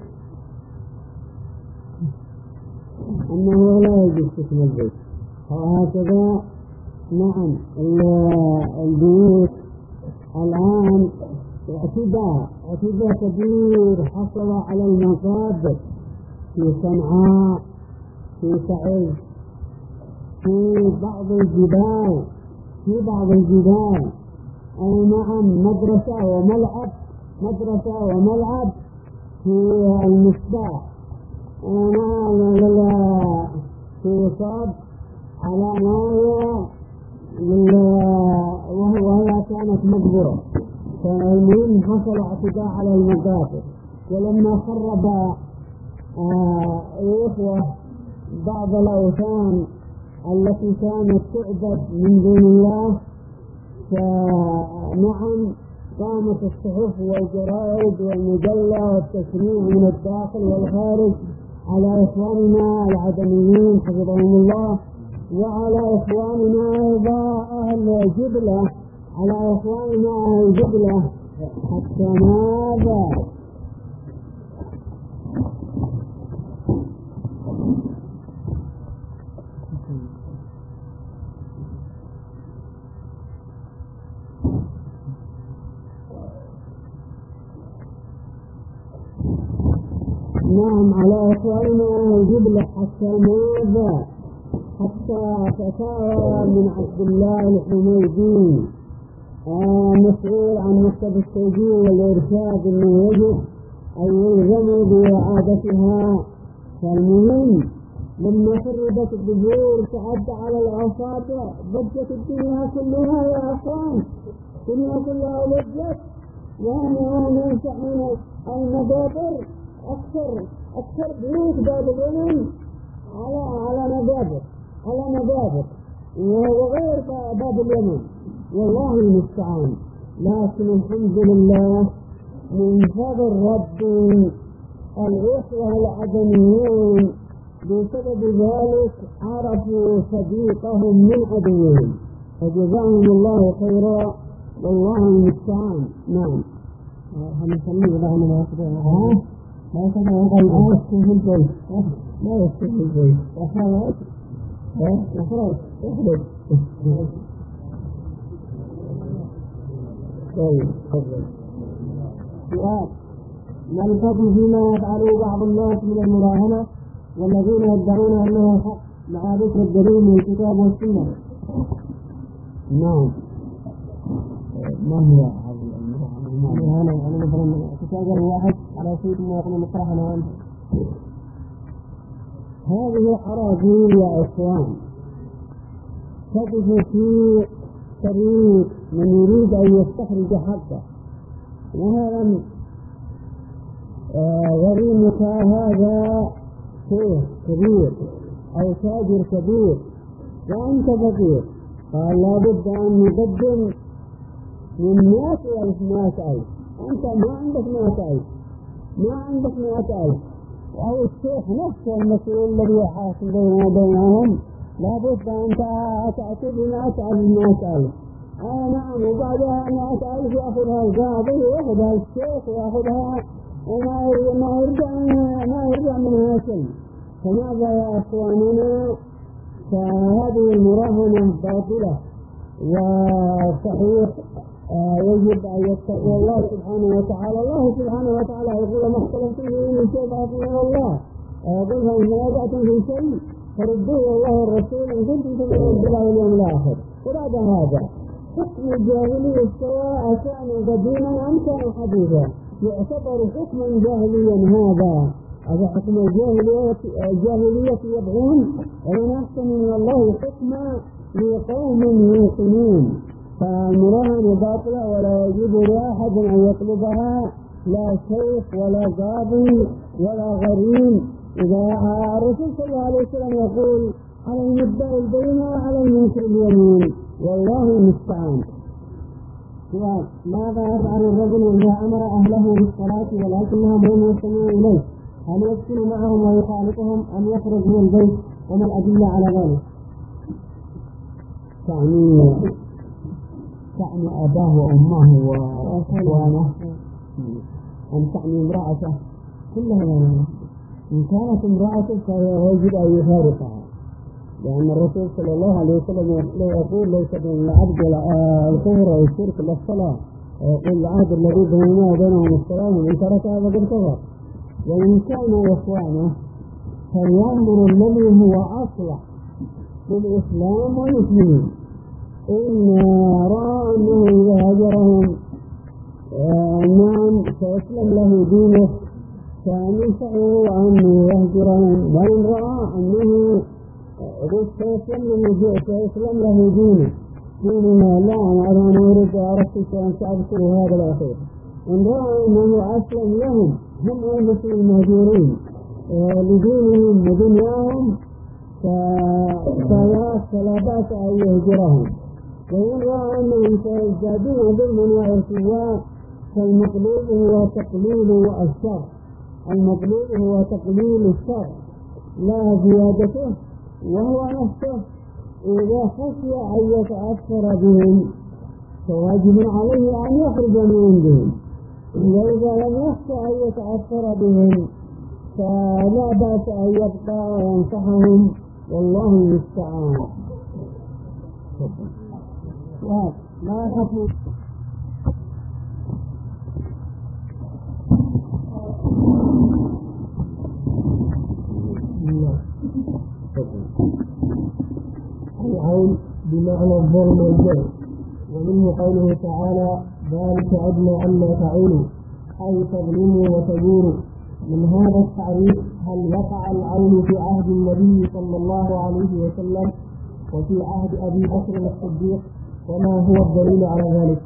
B: أنه لا يجوز سكن البيت، وهكذا نعم البيوت الآن اعتداء اعتداء كبير حصل على المقابر في صنعاء، في تعز، في بعض الجبال في بعض الجبال أي نعم مدرسة وملعب مدرسة وملعب في المصباح. نعم في صاب على ناوية وهي كانت مقبرة. فالمهم حصل اعتداء على المقابر، ولما خرب آه الإخوة بعض الأوثان التي كانت تعبد من دون الله، فنعم قامت الصحف والجرائد والمجلة والتشريع من الداخل والخارج على إخواننا العدميين حفظهم الله، وعلى إخواننا أيضا أهل جبلة، على إخواننا أهل جبلة، حتى ماذا نعم على إخواننا أهل جبلة، حتى ماذا حتى فتاوى من عبد الله الحميدي آه مسؤول عن مكتب التوجيه والإرشاد أنه يجب أن يلزموا بإعادتها. فالمهم لما خربت الدبور تعدى على الأصابع، ضجت الدنيا كلها يا أخوان، الدنيا كلها ضجت، وأنا ننصحنا المدابر أكثر أكثر بيوت باب العلم على على مدابر على مدابر وغير باب اليمن، والله المستعان. لكن الحمد لله من فضل ربي الإخوة العدميون بسبب ذلك عرفوا صديقهم من عدوهم، فجزاهم الله خيرا، والله المستعان. نعم هنسميه الله من أخبره ما يستطيع أن يأسكم في البيت، لا يستطيع في البيت وحاوات وخلاص اخرج. طيب تفضل. سؤال: ما الفضل فيما يفعله بعض الناس من المراهنة والذين يدعون أنه حق مع ذكر الدليل من الكتاب والسنة؟ نعم. ما هي المراهنة؟ يعني مثلا تتاجر واحد على شيء ما يقول مطرحنا وانت، هذه حراجيل يا إخوان، تقف في طريق من يريد أن يستخرج حقه، وهذا غريمك هذا شيخ كبير أو تاجر كبير وأنت فقير، قال لابد أن يقدم من مئة ألف مئة ألف، أنت ما عندك مئة ألف ما عندك مئة ألف، أو الشيخ نفسه المسؤول الذي يحاسب بينه وبينهم لابد أن تأتي بمئة ألف مئة ألف. آه نعم، وبعدها مئة ألف يأخذها القاضي ويأخذها الشيخ ويأخذها وما يرجع ما يرجع منها شيء. فماذا يا أخواننا؟ فهذه المراهنة باطلة، وصحيح آه يجب أن يتقي الله سبحانه وتعالى. الله سبحانه وتعالى يقول: ما اختلفتم فيه من شيء فأطيعوا الله، ويقول: فإن تنازعتم في شيء فردوه الله والرسول إن كنتم تؤمنون بالله واليوم الآخر. وراد هذا حكم الجاهلية سواء كان قديما أم كان حديثا، يعتبر حكما جاهليا. هذا هذا حكم الجاهلية الجاهلية يبغون ومن أحسن من الله حكما لقوم يوقنون. فالمراهنة باطلة ولا يجوز لأحد أن يطلبها، لا شيخ ولا قاضي ولا غريم. إذا الرسول صلى الله عليه وسلم يقول: على المدعي البينة وعلى المنكر اليمين، والله المستعان. ماذا يفعل الرجل إذا أمر أهله بالصلاة ولكنهم لم يستمعوا إليه؟ هل يسكن معهم ويخالطهم أم يخرج من البيت؟ وما الأدلة على ذلك؟ تعني تعني أباه وأمه وأخوانه، أم تعني امرأته كلها؟ إن كانت امرأته فيجب أن يفارقها، لأن الرسول صلى الله عليه وسلم يقول: ليس بين العبد الكفر والشرك إلا الصلاة، ويقول: العهد الذي بيننا وبينهم الصلاة ومن تركها فقد كفر. وإن كان إخوانه فليأمر الذي هو أصلح للإسلام والمسلمين. إن رأى أنه إذا هجرهم نعم سيسلم له دينه فننصحه أن يهجرهم، وإن رأى أنه سيسلم له دينه ديننا لا أنا أريد أردت أن تعبسوا هذا الأخير. إن رأى أنه أسلم لهم هم أنفسهم المهجورين لدينهم ودنياهم فلا بأس أن يهجرهم، وإن رأى أنهم سيزدادون ظلما وعصيانا فالمطلوب هو تقليل الشر، المطلوب هو تقليل الشر لا زيادته، وهو نفسه إذا خشي أن يتأثر بهم فواجب عليه أن يخرج من عندهم، وإذا لم يخشى أن يتأثر بهم فلا بأس أن يبقى وينصحهم، والله المستعان.
A: ما يخفوا
B: العين بمعنى الظلم والجهل، ومنه قوله تعالى ذلك أدنى أن لا تعولوا أي تظلموا وتجوروا. من هذا التعريف هل وقع العين في عهد النبي صلى الله عليه وسلم وفي عهد أبي بكر الصديق، وما هو الدليل على ذلك؟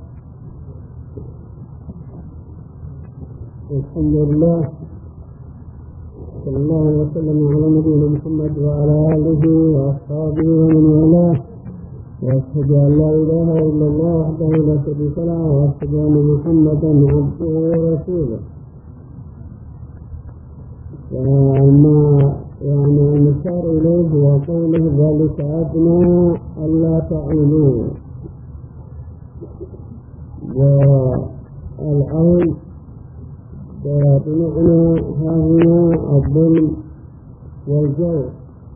B: الحمد لله صلى الله عليه وسلم على نبينا محمد وعلى آله وأصحابه ومن والاه، وأشهد أن لا إله إلا الله وحده لا شريك له، وأشهد أن محمدا عبده ورسوله. وما يعني المشار إليه وقوله ذلك أدنى ألا تعولوا، والعين بمعنى هاهنا الظلم والجور.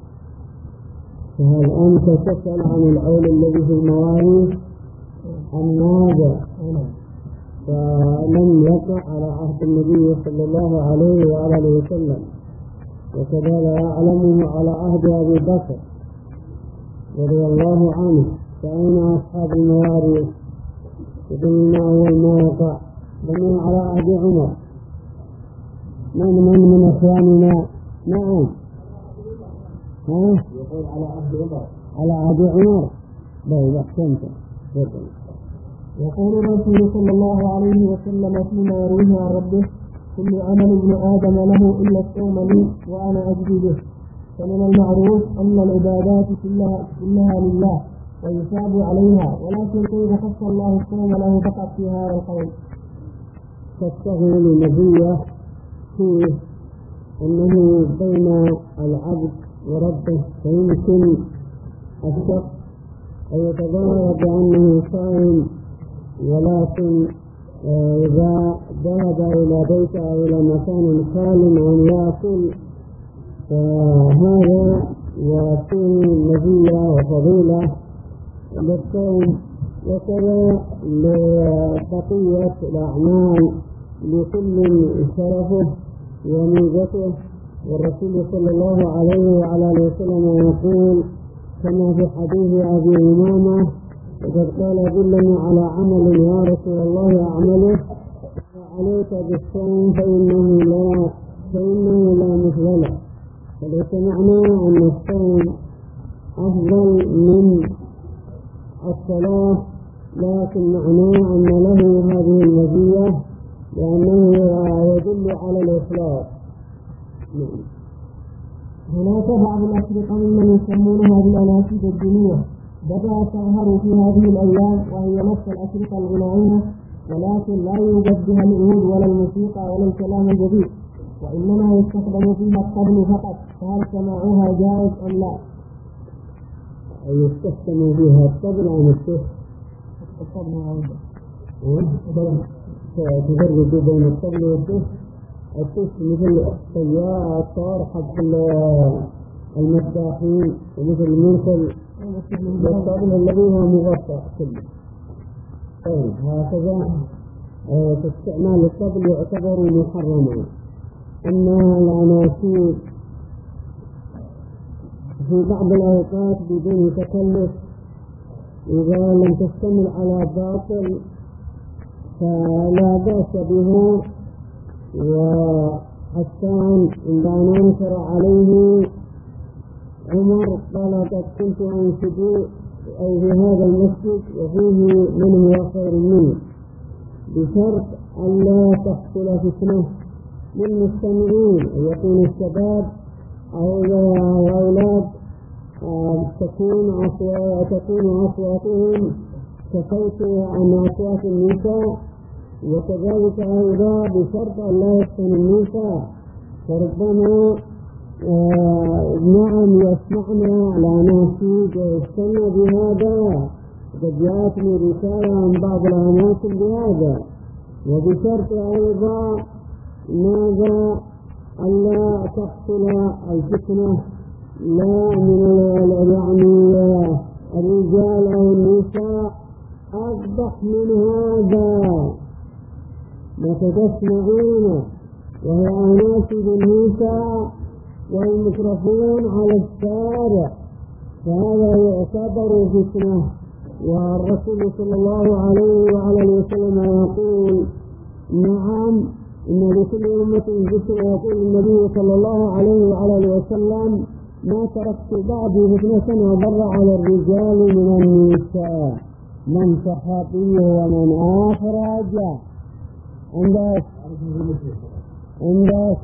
B: فهل أنت تسأل عن العول الذي في المواريث أم ماذا؟ فلم يقع على عهد النبي صلى الله عليه وآله وسلم، وكذلك يعلمه على عهد أبي بكر رضي الله عنه. فأين أصحاب المواريث؟ وقلنا أول ما وقع بني على عهد عمر. من من من أخواننا؟ نعم، ها؟ يقول على عهد عمر. على عهد عمر. لا أحسنت.
A: يقول الرسول صلى الله عليه وسلم فيما يرويه عن ربه كل عمل ابن آدم له إلا الصوم لي وأنا أجزي به. فمن المعروف أن العبادات كلها, كلها لله ويثاب عليها، ولكن كيف خص الله الصوم له فقط في هذا القول؟
B: تستغل النبي فيه أنه بين العبد وربه، فيمكن الشخص أن يتظاهر بأنه صائم، ولكن إذا ذهب إلى بيته أو إلى مكان خال أن يأكل فهذا يكون مزية وفضيلة للصوم، وكذا لبقية الأعمال لكل شرفه وميزته. والرسول صلى الله عليه وعلى آله وسلم يقول كما في حديث أبي أمامة وقد قال دلني على عمل يا رسول الله أعمله عليك بالصوم فإنه لا فإنه لا مثل له. فليس معنى أن الصوم أفضل من الصلاة، لكن معناه أن له هذه المزية لأنه يدل على الإخلاص.
A: هناك بعض الأشرطة ممن يسمونها بالأناشيد الدينية بدأت تظهر في هذه الأيام، وهي نفس الأشرطة الغنائية، ولكن لا يوجد بها العود ولا الموسيقى ولا الكلام الجديد، وإنما يستخدم فيها الطبل فقط. فهل سماعها جائز أم لا؟
B: يستخدم فيها الطبل أم السيف؟
A: الطبل عودة
B: تفرق بين الطبل والسيف. السيف مثل الطيار حق المداحين، ومثل المنخل الطبل الذي هو مغطى كله. طيب هكذا استعمال الطبل يعتبر محرما. أما الأناشيد في بعض الأوقات بدون تكلف إذا لم تشتمل على باطل فلا بأس به. وحسان عندما انكر عليه عمر قال قد كنت أنشد أي في هذا المسجد وفيه من هو خير منه، بشرط أن لا تحصل فتنة للمستمعين، أن يكون الشباب أو الأولاد تكون تكون أصواتهم كصوت عن أصوات النساء، وكذلك أيضا بشرط أن لا يفتن النساء، فربما آه نعم يسمعنا على ناسيج ويستنى بهذا. قد جاءتني رسالة عن بعض الأماكن بهذا، وبشرط أيضا ماذا ألا تحصل الفتنة لا من يعني الرجال أو النساء أقبح من هذا. وتسمعون وهي أناشد النساء والميكروفون على الشارع، فهذا يعتبر فتنة. والرسول صلى الله عليه وعلى وسلم يقول نعم إن لكل أمة ذكر، يقول النبي صلى الله عليه وعلى وسلم ما تركت بعدي فتنة أضر على الرجال من النساء من صحابي ومن أخرج. عندك عندك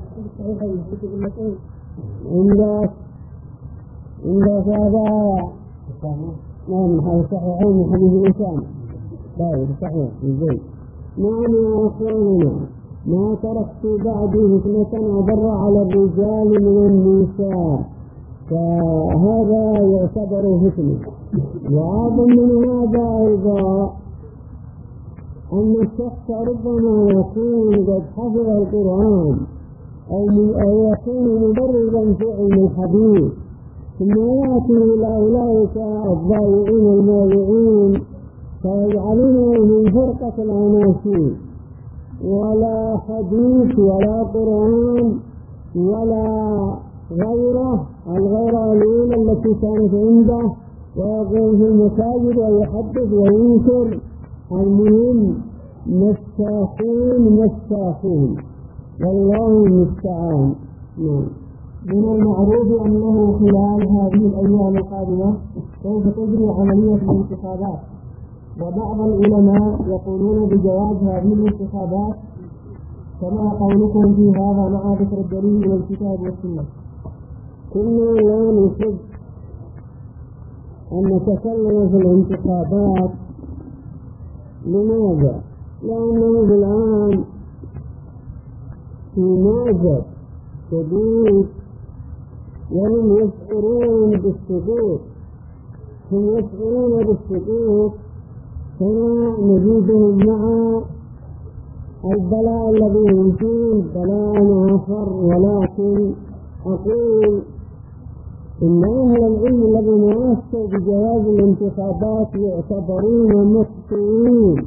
B: عندك عندك هذا نعم صحيحين من حديث إنسان بايد صحيح زين. نعم يا أخواننا ما تركت بعدي فتنة أضر على الرجال من النساء، فهذا يعتبر فتنة. وأعظم من هذا أيضا أن الشخص ربما يكون قد حفظ القرآن أو يكون مدرسا في علم الحديث، ثم يأتي إلى أولئك الضائعين الموضوعين فيجعلونه من فرقة الأناشيد، ولا حديث ولا قرآن ولا غيره الغير الأولى التي كانت عنده، ويقوم في المساجد ويحدث وينكر. المهم مستاخون مستاخون والله المستعان.
A: من المعروف أنه خلال هذه الأيام القادمة سوف تجري عملية الانتخابات، وبعض العلماء يقولون بجواز هذه الانتخابات كما قولكم في هذا مع ذكر الدليل من الكتاب والسنة.
B: كنا لا نحب أن نتكلم في الانتخابات. لماذا؟ لأنه الآن في نازل شديد وهم يشعرون بالسقوط، هم يشعرون بالسقوط كما نجدهم مع البلاء الذي هم فيه بلاء آخر. ولكن أقول إن أهل العلم الذين أفتوا بجواز الانتخابات يعتبرون مخطئين،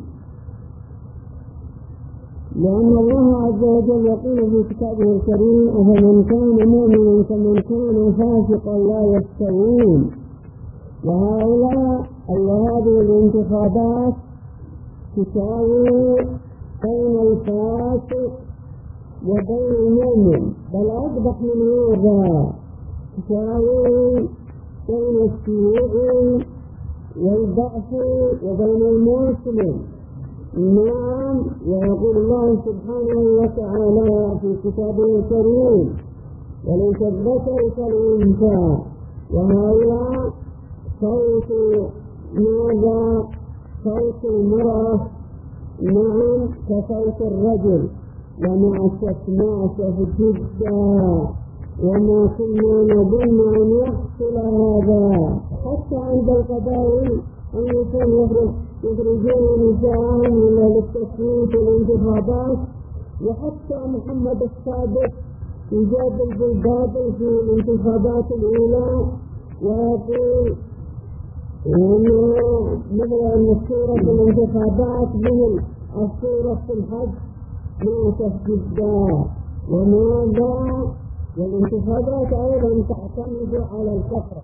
B: لأن الله عز وجل يقول في كتابه الكريم أفمن كان مؤمنا كمن كان فاسقا لا يستوون. وهؤلاء هذه الانتخابات تساوي بين الفاسق وبين المؤمن، بل أقبح من هذا تساوي بين الشيوعي والضعف وبين المسلم. نعم، ويقول الله سبحانه وتعالى في كتابه الكريم وليس الذكر كالأنثى، وهؤلاء صوت ماذا؟ صوت المرأة نعم كصوت الرجل. ونعشت نعشت جدا وما كنا نظن أن يحصل هذا، حتى عند القبائل أن يكون يخرجون نساءهم من التصويت والانتخابات. وحتى محمد الصادق يجادل بالباطل في الانتخابات الأولى ويقول إنه مثل أن صورة الانتخابات مثل الصورة في الحج نعشت جدا. وماذا؟ والانتخابات أيضا تعتمد على الكثرة.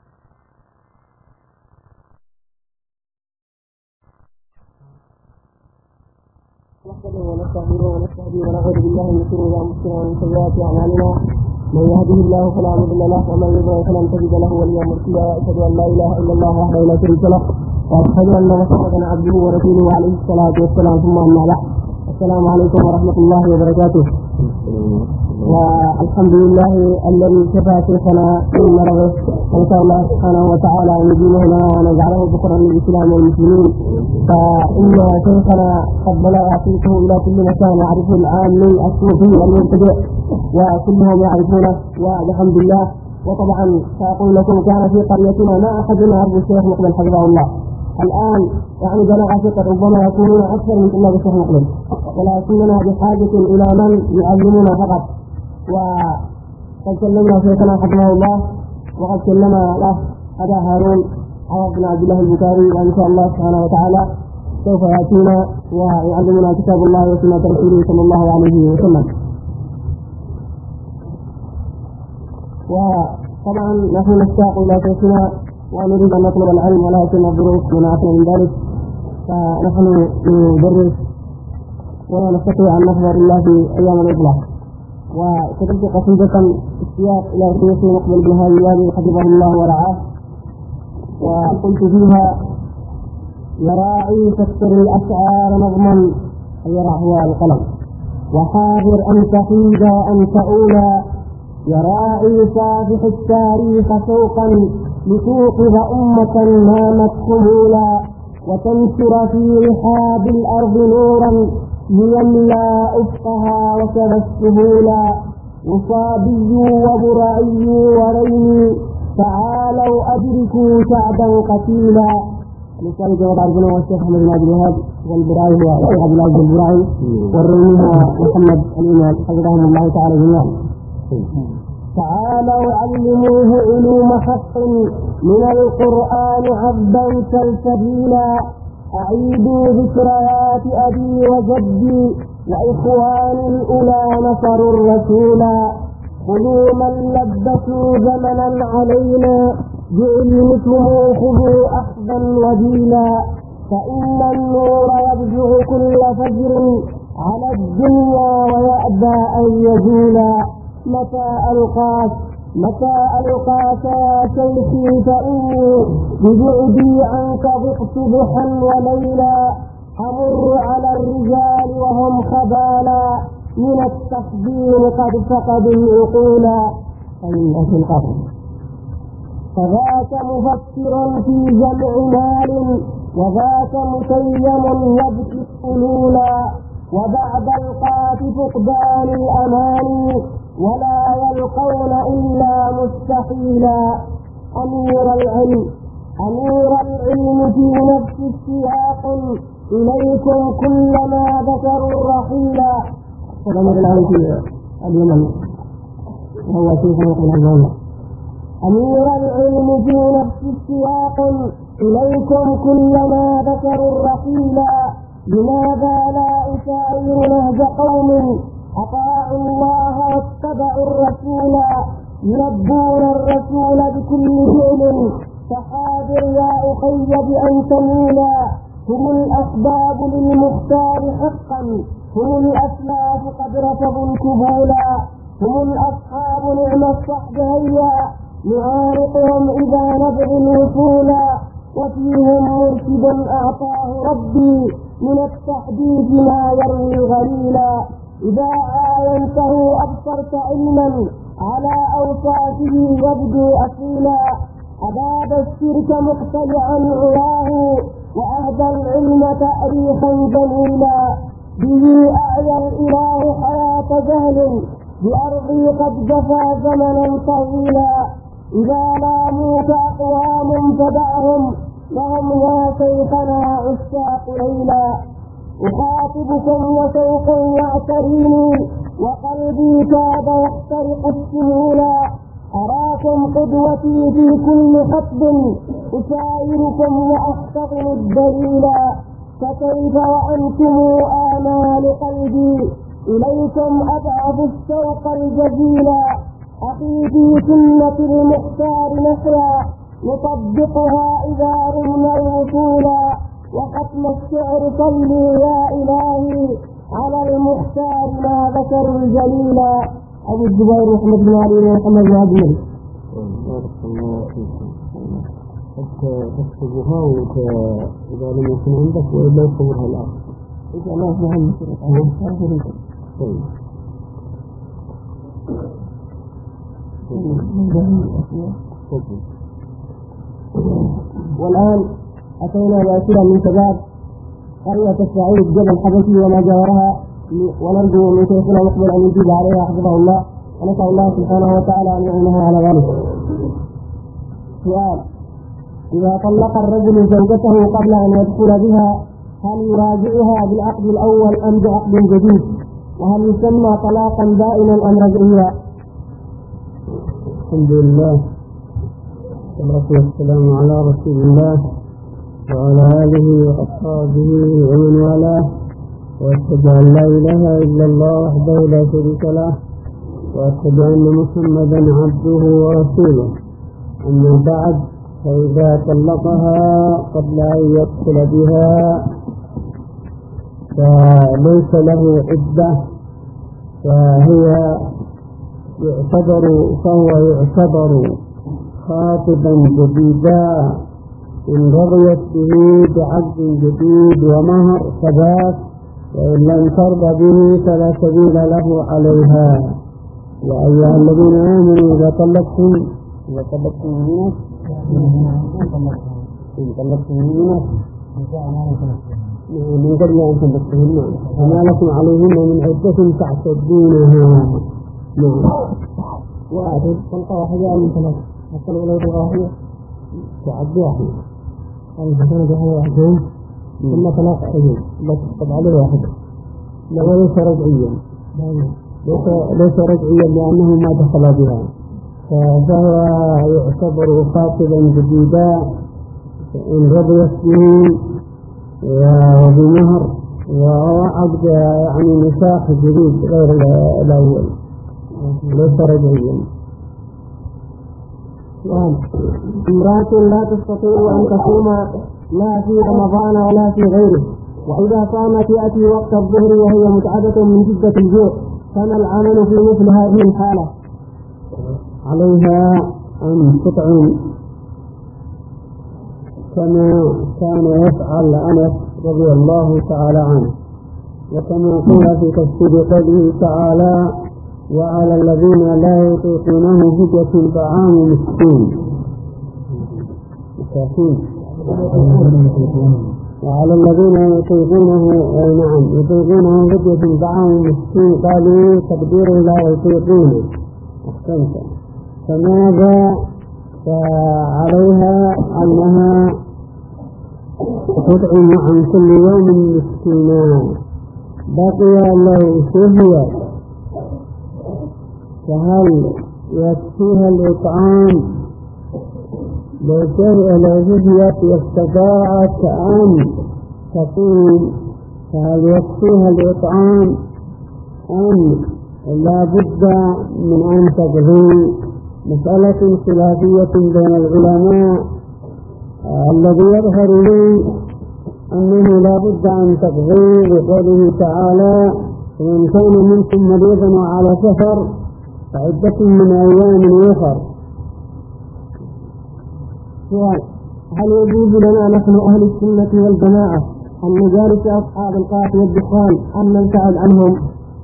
A: نحمده ونستعينه ونستهديه ونعوذ بالله من شرور أنفسنا ومن سيئات أعمالنا، من يهده الله فلا مضل له ومن يضلل فلن تجد له وليا مرشدا. وأشهد أن لا إله إلا الله وحده لا شريك له، وأشهد أن محمدا عبده ورسوله عليه الصلاة والسلام. ثم أما بعد، السلام عليكم ورحمة الله وبركاته. والحمد لله الذي شفى شيخنا من مرضه، ونسأل الله سبحانه وتعالى أن يديمه لنا ونجعله ذكرا للإسلام والمسلمين. فإن شيخنا قد بلغ فيكم إلى كل مكان يعرفه العامي الصوفي المبتدئ وكلهم يعرفونه والحمد لله. وطبعا سأقول لكم كان في قريتنا ما أحد يعرف الشيخ مقبل حفظه الله. الآن يعني بلغ ثقة ربما يكونون أكثر من طلاب الشيخ مقبل، ولكننا بحاجة إلى من يعلمنا فقط. وقد كلمنا شيخنا حفظه الله، وقد كلم له أبا هارون عوض بن عبد الله البكاري، وإن شاء الله سبحانه وتعالى سوف يأتينا ويعلمنا كتاب الله وسنة رسوله صلى الله عليه وسلم. وطبعا نحن نشتاق إلى شيخنا ونريد أن نطلب العلم، ولكن الظروف منعتنا من ذلك، فنحن ندرس ولا نستطيع أن نحضر إلا في أيام الإطلاق. وكتبت قصيدة اشتياق إلى الشيخ مقبل بن هادي الوادي حفظه الله ورعاه، وقلت فيها: يا راعي فاكسر الأشعار نظما، يرى هو القلم، وحاذر أن تحيد وأن تؤولى، يا راعي صافح التاريخ شوقا لتوقظ أمة نامت خمولا، وتنشر في رحاب الأرض نورا ليملأ أفقها وكذا السهولا، وصابي وبرعي وريني تعالوا أدركوا شعبا قتيلا. نسأل جواب عرضنا والشيخ أحمد بن عبد الوهاب والبراعي والشيخ عبد العزيز البراعي والريني محمد الإمام حفظهم الله تعالى جميعا. تعالوا علموه علوم حق من القرآن عبدا سلسبيلا، أعيدوا ذكريات أبي وجدي وإخواني الأولى نصروا الرسولا، خذوا من لبسوا زمنا علينا بعلمكم خذوا أخذا وجيلا، فإن النور يبزغ كل فجر على الدنيا ويأبى أن يزولا، متى ألقاك متى ألقاك يا شيخي فإني ببعدي عنك ضقت ضحا وليلا، أمر على الرجال وهم خبالا من التخدير قد فقدوا العقولا، فذاك مفكر في جمع مال وذاك مسيم يبكي الطلولا، وبعد القات فقدان الأمان ولا يلقون إلا مستحيلا، أمير العلم أمير العلم في نفس السياق إليكم كلما ذكروا الرحيلا. أمير العلم في اليمن وهو شيخ الحزام. أمير العلم في نفس السياق إليكم كلما ذكروا الرحيلا، لماذا لا أسائر نهج قوم أطاعوا الله واتبعوا الرسول، يلبون الرسول بكل فعل، فحاذر يا أخي بأن تميلا، هم الأسباب للمختار حقا، هم الأسلاف قد رفضوا الكبولا، هم الأصحاب نعم الصحب هيا نعارقهم إذا نبغي الوصولا، وفيهم مرشد أعطاه ربي من التحديث ما يروي غليلا، إذا عاينته أبصرت علما على أوصافه يبدو أصيلا، أباب الشرك مقتلعا عياه وأهدى العلم تأريخا جميلا، به أعيا الإله حياة جهل بأرضي قد جفى زمنا طويلا، إذا لاموك أقوام فدعهم وهم يا شيخنا عشاق ليلا، أخاطبكم وشوق يعتريني وقلبي كاد يحترق السهولا، أراكم قدوتي في كل خطب أسايركم وأحتضن الدليلا، فكيف وأنتم آمال قلبي إليكم أضعف الشوق الجزيلا، أخي في سنة المختار نحيا نطبقها إذا رمنا الوصولا، وختم الشعر صلي يا إلهي على المختار ما ذكر الجليلا. أبو الزبير محمد بن علي ومحمد بن عبد الملك.
B: حتى تكتبها وإذا لم يكن عندك وإلا يصورها الآن
A: إن شاء الله سبحانه وتعالى. والآن أتينا بأسئلة من شباب قرية السعيد جبل حبشي وما جاورها، ونرجو من شيخنا مقبل أن يجيب عليها حفظه الله، ونسأل الله سبحانه وتعالى أن يعينها على ذلك. سؤال: إذا طلق الرجل زوجته قبل أن يدخل بها هل يراجعها بالعقد الأول أم بعقد جديد؟ وهل يسمى طلاقا دائما أم رجعيا؟
B: الحمد لله والصلاة والسلام على رسول الله وعلى آله وأصحابه ومن والاه، وأشهد أن لا إله إلا الله وحده لا شريك له، وأشهد أن محمدا عبده ورسوله. أما بعد، فإذا طلقها قبل أن يدخل بها فليس له عدة، فهي يعتبر فهو يعتبر خاطبا جديدا إن رضيت به بعقد جديد ومهر ثبات، وإن لم ترضى به فلا سبيل له عليها. يا أيها الذين آمنوا إذا طلقتم إذا طلقتم منك إن طلقتم منك من قبل أن تطلقوهن فما لكم عليهن من عدة تعتدونها. نعم.
A: وأعتد طلقة واحدة من ثلاث حتى الأولى والرابعة
B: تعد واحدة
A: يعني فكانت واحدة واحدين ثم طلاق حدود لا تحسب عليه واحدة.
B: لا وليس رجعيا ليس ليس رجعيا لأنه ما دخل بها، فهو يعتبر خاطبا جديدا إن رضيت به وبمهر وعقد يعني نساح جديد غير الأول، ليس رجعيا.
A: امرأة لا تستطيع أن تصوم لا في رمضان ولا في غيره، وإذا صامت يأتي وقت الظهر وهي متعبة من شدة الجوع، فما العمل في مثل هذه الحالة؟
B: عليها أن تطعم كما كان يفعل أنس رضي الله تعالى عنه، وكما قيل في تفسير قوله تعالى: وعلى الذين لا يطيقونه فدية طعام مسكين مساكين وعلى الذين يطيقونه نعم يطيقونه فدية طعام مسكين، قالوا تقدير لا يطيقونه. أحسنت. فماذا؟ فعليها أنها تطعم عن كل يوم مسكينا. بقي لو شهيت فهل يكفيها الإطعام؟ لو شهيت واستطاعت أن تقوم فهل يكفيها الإطعام أم لا بد من أن تقضي؟ مسألة خلافية بين العلماء. الذي يظهر لي أنه لا بد أن تقضي بقوله تعالى: ومن كان منكم مريضا وعلى سفر فعدة من أيام أخر.
A: هل يجوز لنا نحن أهل السنة والجماعة أن نجالس أصحاب القاف والدخان أم نبتعد عنهم؟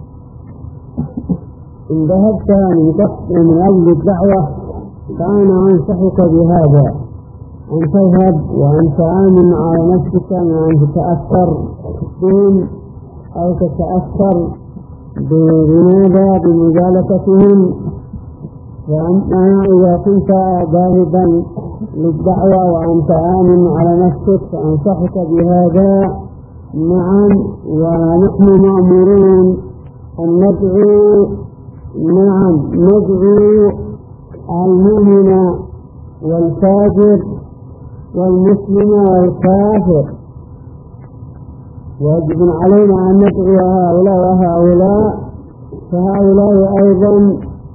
B: إن ذهبت من أجل الدعوة فأنا أنصحك بهذا، أن تذهب وأن تآمن على نفسك وأن تتأثر بهم أو تتأثر بماذا بمجالستهم. وأما إذا كنت ذاهبا للدعوة وأنت آمن على نفسك فأنصحك بهذا. نعم، ونحن مأمورون أن ندعو نعم ندعو المؤمن والفاجر والمسلم والكافر، واجب علينا أن ندعو هؤلاء وهؤلاء، فهؤلاء أيضا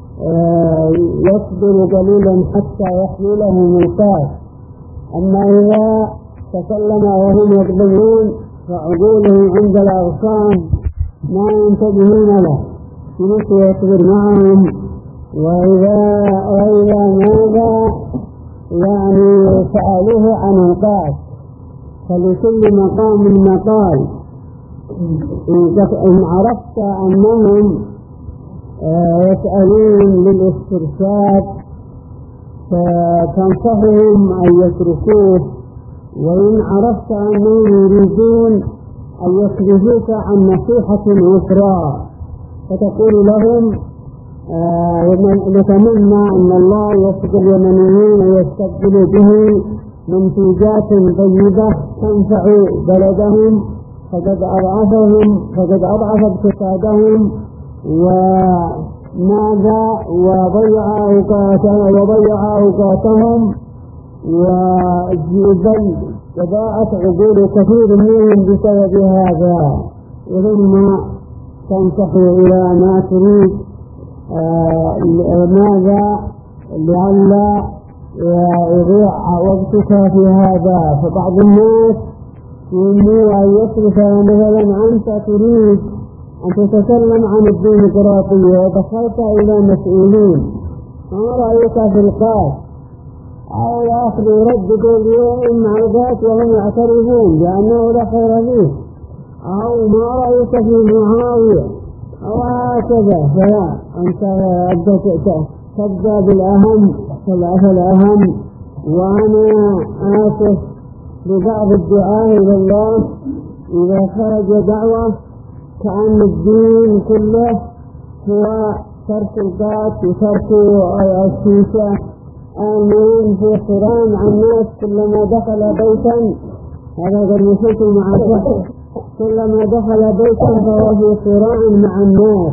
B: يصبر قليلا حتى يحملهم الكاف. أما إذا تكلم وهم يقبلون فعقولهم عند الأغصان ما ينتبهون له، فنسوا يصبر معهم. وإذا وإذا ماذا يعني سألوه عن القاس، فلكل مقام مقال. إن عرفت أنهم يسألون للاسترشاد فتنصحهم أن يتركوه، وإن عرفت أنهم يريدون أن يخرجوك عن نصيحة أخرى فتقول لهم نتمنى أن الله يوفق اليمنيين ويستبدل به منتوجات طيبة تنفع بلدهم، فقد أضعفهم فقد أضعف اقتصادهم وماذا وضيع أوقاتهم وضيع أوقاتهم وبل وضاعت عقول كثير منهم بسبب هذا. ثم تنصح إلى ما تريد آه ماذا لعل يضيع وقتك في هذا. فبعض الناس يريد أن يصرف مثلا أنت تريد أن تتكلم عن الديمقراطية ودخلت إلى مسؤولين، ما رأيك في القاس؟ أو يأخذ يرد كل يوم عودات وهم يعترفون بأنه لا خير فيه، أو ما رأيك في معاوية أو هكذا. فلا، أنت تبدأ بالأهم فالأهم. وأنا آسف لبعض الدعاء إلى الله إذا خرج دعوة كأن الدين كله هو ترك القات وترك الشيشة. آمين في صراع مع الناس، كلما دخل بيتا هذا قد وصلت مع الشخص كلما دخل بيتا فهو في صراع مع الناس.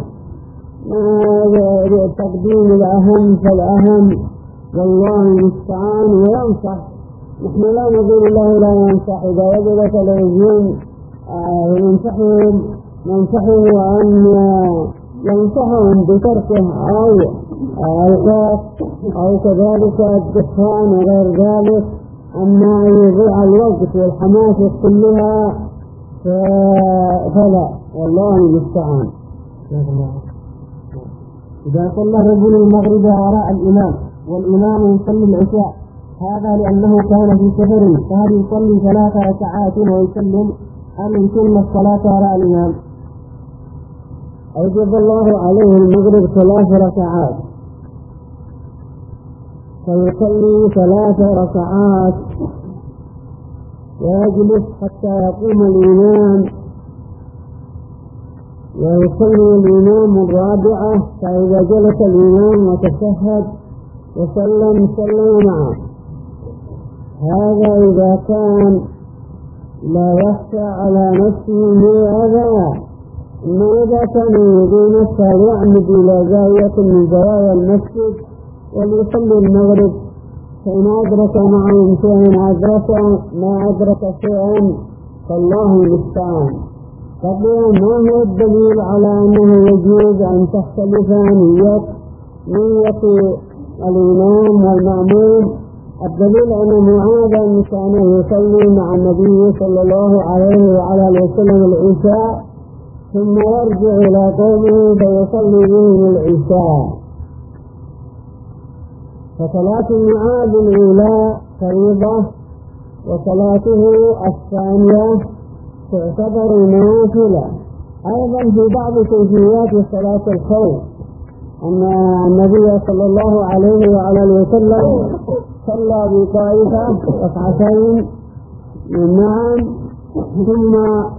B: تقديم الأهم فالأهم، والله المستعان. وينصح، نحن لا نقول الله لا ينصح، إذا وجد تلفزيون ينصحهم ننصحه أن ينصحهم بتركه أو الغاز أو كذلك الدخان وغير ذلك. أما يضيع الوقت والحماس كلها فلا، والله المستعان.
A: إذا صلى الرجل المغرب وراء الإمام والإمام يصلي العشاء، هذا لأنه كان في سفر، فهل يصلي ثلاث ركعات ويسلم أم يتم الصلاة وراء الإمام؟
B: أوجب الله عليه المغرب ثلاث ركعات فيصلي ثلاث ركعات ويجلس حتى يقوم الإمام ويصلي الإمام الرابعة، فإذا جلس الإمام وتشهد وسلم سلم معه. هذا إذا كان لا يخشى على نفسه من أذى. إنه إذا كان يريد نفسه يعمد إلى زاوية من زوايا المسجد وليصلي المغرب، فإن أدرك معه شيئا أدرك، ما أدرك شيئا فالله المستعان. طبعا ما هو الدليل على أنه يجوز أن تختلف نية نية الإمام والمأموم؟ الدليل أن معاذ كان يصلي مع النبي صلى الله عليه وعلى وسلم العشاء ثم يرجع إلى قومه فيصلي بهم العشاء. فصلاة معاذ الأولى فريضة، وصلاته الثانية تعتبر نافلة. أيضا في بعض كيفيات صلاة الخوف أن النبي صلى الله عليه وعلى وسلم صلى بطائفة ركعتين نعم ثم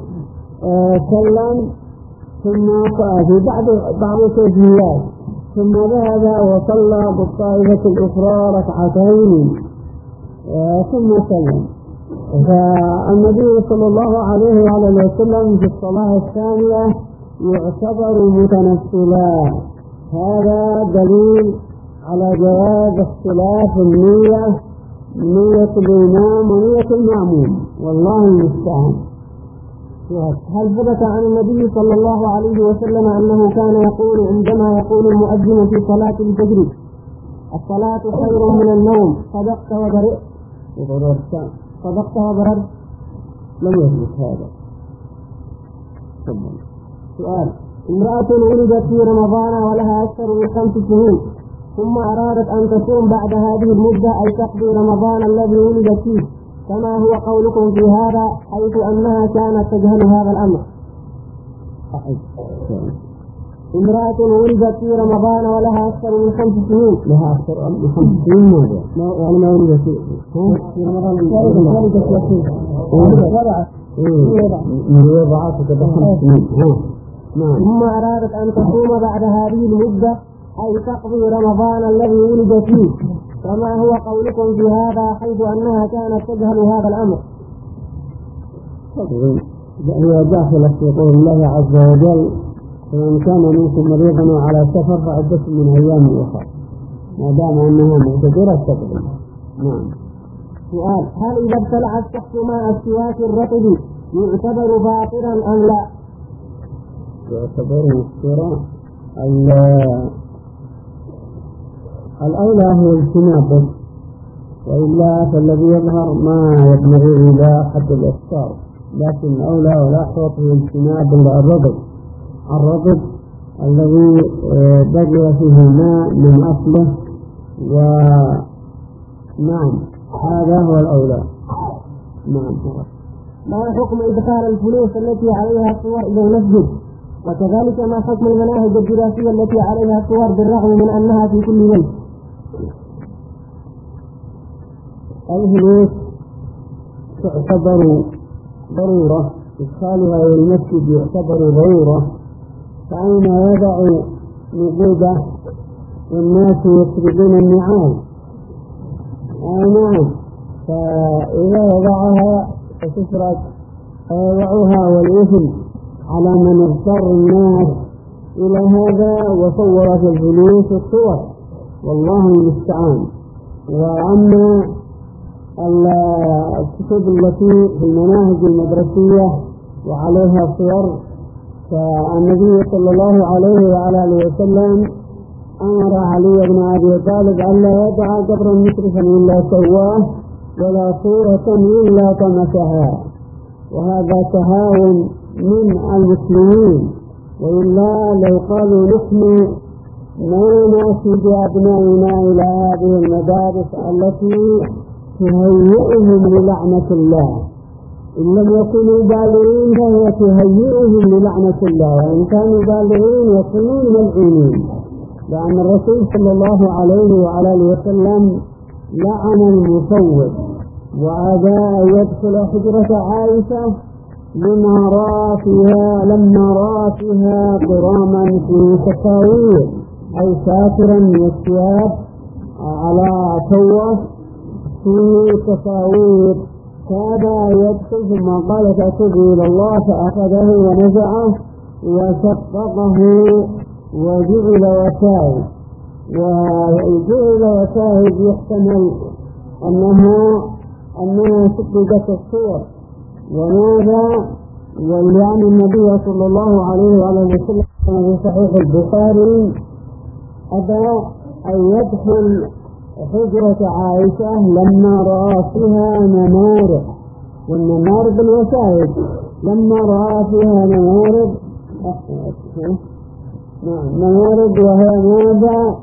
B: سلم ثم في بعض بعض الكيفيات ثم ذهب وصلى بالطائفة الأخرى ركعتين ثم سلم. فالنبي صلى الله عليه وعلى وسلم في الصلاة الثانية يعتبر متنفلا. هذا دليل على جواز اختلاف النية، نية الإمام ونية المأموم، والله المستعان.
A: هل ثبت عن النبي صلى الله عليه وسلم أنه كان يقول عندما يقول المؤذن في صلاة الفجر الصلاة خير من النوم صدقت وبرئت صدقت وبرئت؟
B: لم يثبت هذا.
A: سؤال: امرأة ولدت في رمضان ولها أكثر من خمس سنين ثم أرادت أن تصوم بعد هذه المدة أي تقضي رمضان الذي ولدت فيه، فما هو قولكم في هذا حيث أنها كانت تجهل هذا الأمر؟ امرأة ولدت في رمضان ولها أكثر من خمس سنين.
B: لها أكثر من خمس سنين ماذا؟
A: يعني ما ولدت في رمضان ولدت في وضعت
B: من وضعت كذا خمس سنين.
A: ثم أرادت أن تصوم بعد هذه المدة أي تقضي رمضان الذي ولد فيه. وما هو قولكم في هذا حيث أنها كانت تجهل هذا الأمر؟
B: هي داخلة في قول الله عز وجل: فإن كان منكم مريضا على سفر فعدة من أيام أخرى، ما دام أنها مقتدرة تقضي. نعم.
A: سؤال: هل إذا ابتلعت تحت ماء السواك الرطب يعتبر باطلا أم لا؟
B: يعتبر مفطرا. الأولى هو اجتنابه، وإلا فالذي يظهر ما يبلغ إلى حد الإفطار، لكن الأولى ولا حوط هو اجتناب الرطب الرطب الذي بقي فيه الماء من أصله. ونعم هذا هو الأولى. نعم.
A: ما حكم إدخال الفلوس التي عليها الصور إلى المسجد؟ وكذلك ما حكم المناهج الدراسية التي عليها الصور بالرغم من أنها في كل بلد؟
B: الفلوس تعتبر ضرورة، إدخالها إلى المسجد يعتبر ضرورة، فأين يضع نقوده والناس يسردون النعال. آه نعم، فإذا وضعها فتسرق فيضعها والإثم على من اضطر الناس إلى هذا وصور في الفلوس الصور، والله المستعان. وأما الكتب التي في المناهج المدرسية وعليها صور، فالنبي صلى الله عليه وعلى آله وسلم أمر علي بن أبي طالب أن لا يدع قبرا مشرفا إلا سواه ولا صورة إلا طمسها، وهذا تهاون من المسلمين. وإلا لو قالوا نحن ما نأتي بأبنائنا إلى هذه المدارس التي تهيئهم للعنة الله، إن لم يكونوا بالغين فهي تهيئهم للعنة الله، وإن كانوا بالغين يكونون ملعونين، لأن الرسول صلى الله عليه وعلى آله وسلم لعن المصور وأبى أن يدخل حجرة عائشة لما رأى فيها لما رأى فيها ضراما في تساوير أي ساترا من الثياب على توه في تساوير، كاد يدخل ثم قال تأتب إلى الله فأخذه ونزعه وشققه وجعل وسائد. وجعل وسائد يحتمل أنها أنها شققت الصور. وماذا؟ ولأن النبي صلى الله عليه وعلى وسلم في صحيح البخاري أبى أن يدخل حجرة عائشة لما رأى فيها نمارق، والنمارق الوسائد لما رأى فيها نمارق نمارق وهي ماذا؟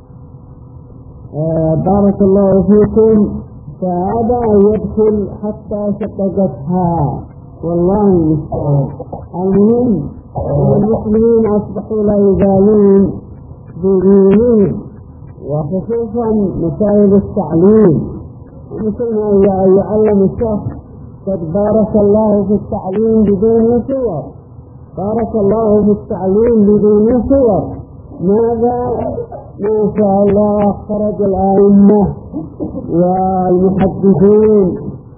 B: آه بارك الله فيكم، فأبى أن يدخل حتى شققتها، والله المستعان. المهم المسلمين أصبحوا لا يبالون بدينهم، وخصوصا مسائل التعليم، مثل ما يعلم الشخص قد بارك الله في التعليم بدون صور، بارك الله في التعليم بدون صور. ماذا؟ ما شاء الله خرج الأئمة والمحدثين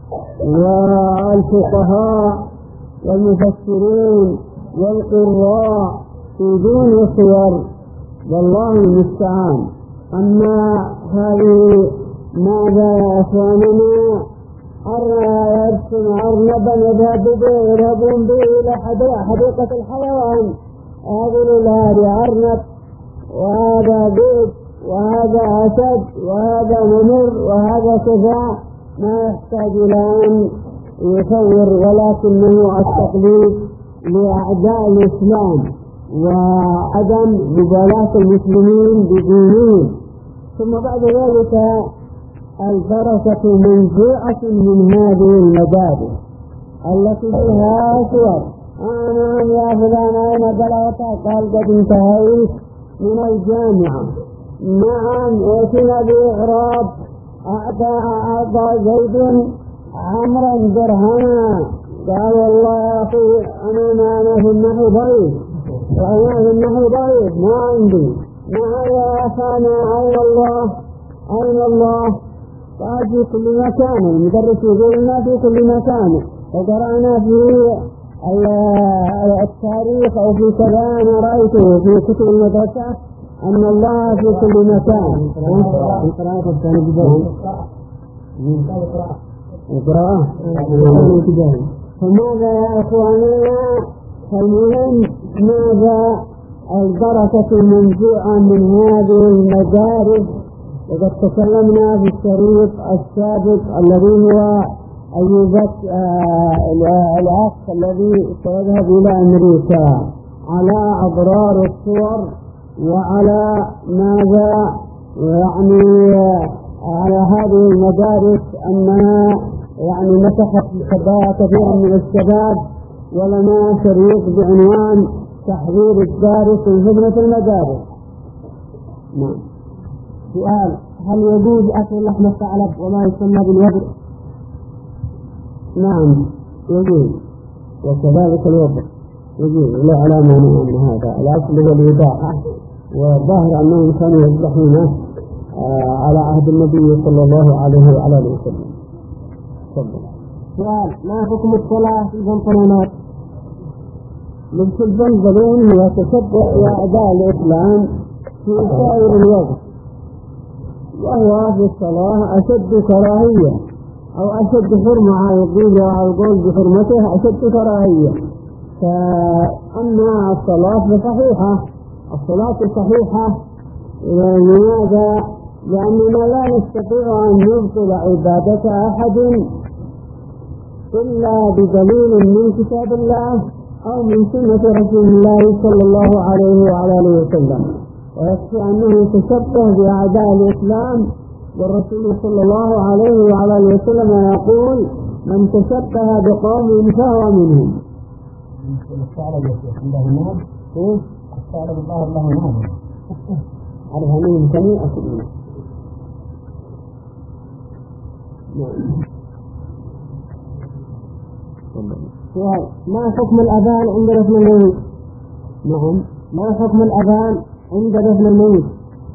B: والفقهاء والمفسرين والقراء بدون صور، والله المستعان. أما هذه ماذا يا أخواننا؟ أرى يرسم أرنبا يذهبون به إلى حديقة الحيوان، هذا هذا أرنب وهذا بيت وهذا أسد وهذا نمر وهذا كذا، ما يحتاج إلى أن يصور، ولكنه التقليد لأعداء الإسلام وعدم مبالاة المسلمين بدينهم. ثم بعد ذلك البركة منزوعة من هذه المدارس التي فيها صور. نعم يا فلان أين بلغت؟ قال قد انتهيت من الجامعة. نعم ائتنا بإغراب. أعطى أعطى زيد عمرا درهما. قال والله يا أخي أنا ما أنا في النحو ضعيف، وأنا في النحو ضعيف ما عندي. نعم يا أخانا أين الله؟ أين الله؟ قال في كل مكان. المدرس يقول لنا في كل مكان، وقرأنا في التاريخ أو في كذا. أنا رأيته في كتب المدرسة أن الله في كل مكان. القراءة الثانية جدا القراءة. فماذا يا إخواننا؟ فالمهم ماذا البركة المنزوعة من هذه المدارس؟ وقد تكلمنا في الشريط السابق الذي هو أيوبك الأخ الذي سيذهب إلى أمريكا على أضرار الصور وعلى ماذا يعني على هذه المدارس أنها يعني مسحت كثيرا من الشباب. ولنا شريط بعنوان تحرير الدارس من خدمة المدارس. نعم. سؤال: هل يجوز أكل لحم الثعلب وما يسمى بالوبر؟ نعم يجوز، وكذلك الوبر يجوز. لا علامة من هذا. الأصل هو الإباحة، وظاهر أنهم كانوا يذبحونه على عهد النبي صلى الله عليه وعلى آله وسلم. تفضل.
A: سؤال: ما حكم الصلاة في البنطلونات؟
B: لبس البنطلون هو تشبه بأعداء الإسلام في سائر الوقت، وهو في الصلاة أشد كراهية أو أشد حرمة، يقول القول بحرمته أشد كراهية. فأما الصلاة صحيحة، الصلاة صحيحة. لماذا؟ لأننا لا نستطيع أن نبطل عبادة أحد إلا بدليل من كتاب الله أو من سنة رسول الله صلى الله عليه وعلى آله وسلم. ويكفي أنه تشبه بأعداء الإسلام، والرسول صلى الله عليه وعلى آله وسلم يقول: من تشبه بقوم فهو منهم.
A: الثعلب له ناب، الثعلب الظاهر له ناب.
B: عرفها من جميع أسئلة.
A: سؤال: ما حكم الأذان عند دفن الميت؟
B: نعم.
A: ما حكم الأذان عند دفن الميت؟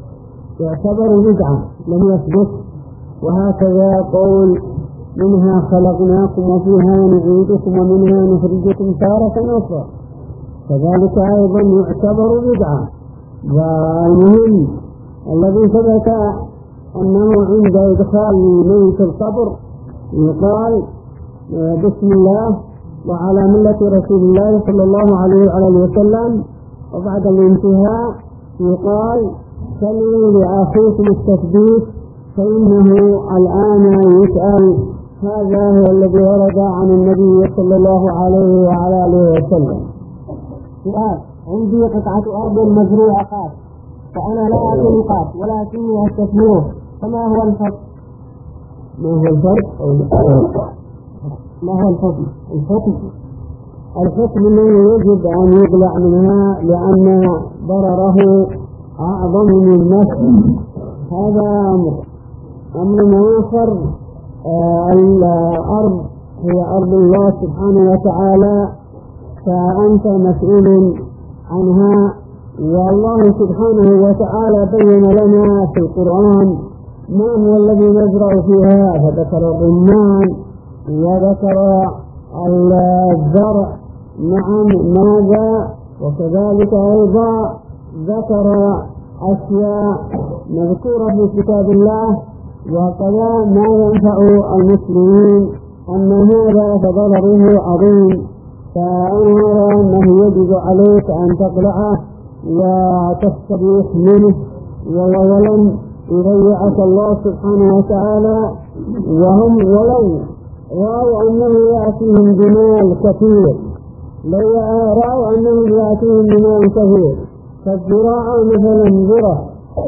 B: يعتبر بدعة لم يثبت، وهكذا قول: منها خلقناكم وفيها نعيدكم ومنها نخرجكم تارة أخرى، كذلك أيضا يعتبر بدعة. والمهم الذي ثبت أنه عند إدخال الميت القبر يقال: بسم الله وعلى ملة رسول الله صلى الله عليه وآله وسلم. وبعد الانتهاء يقال: سلوا لأخيكم التثبيت فإنه الآن يسأل. هذا هو الذي ورد عن النبي صلى الله عليه وعلى آله وسلم.
A: سؤال: عندي قطعة أرض مزروعة قاس، فأنا لا أكل قاس ولكني أستثمره، فما هو الفرق؟
B: ما هو الفرق؟
A: ما هو الحكم؟
B: الحكم الحكم أنه يجب أن يقلع منها لأن ضرره أعظم من النفع. هذا أمر. أمر آخر: آه الأرض هي أرض الله سبحانه وتعالى، فأنت مسؤول عنها. والله سبحانه وتعالى بين لنا في القرآن ما هو الذي نزرع فيها، فذكر الرمان وذكر الزرع. نعم ماذا؟ وكذلك أيضا ذكر أشياء مذكورة في كتاب الله، وكذا ما ينفع المسلمين أن هذا فضرره عظيم. فأنا أنه يجب عليك أن تقلعه وتستريح منه، ولن يضيعك الله سبحانه وتعالى. وهم ولو رأوا أنه يأتيهم بمال كثير، لو رأوا أنه يأتيهم بمال كثير، فالزراعة مثلا ذرة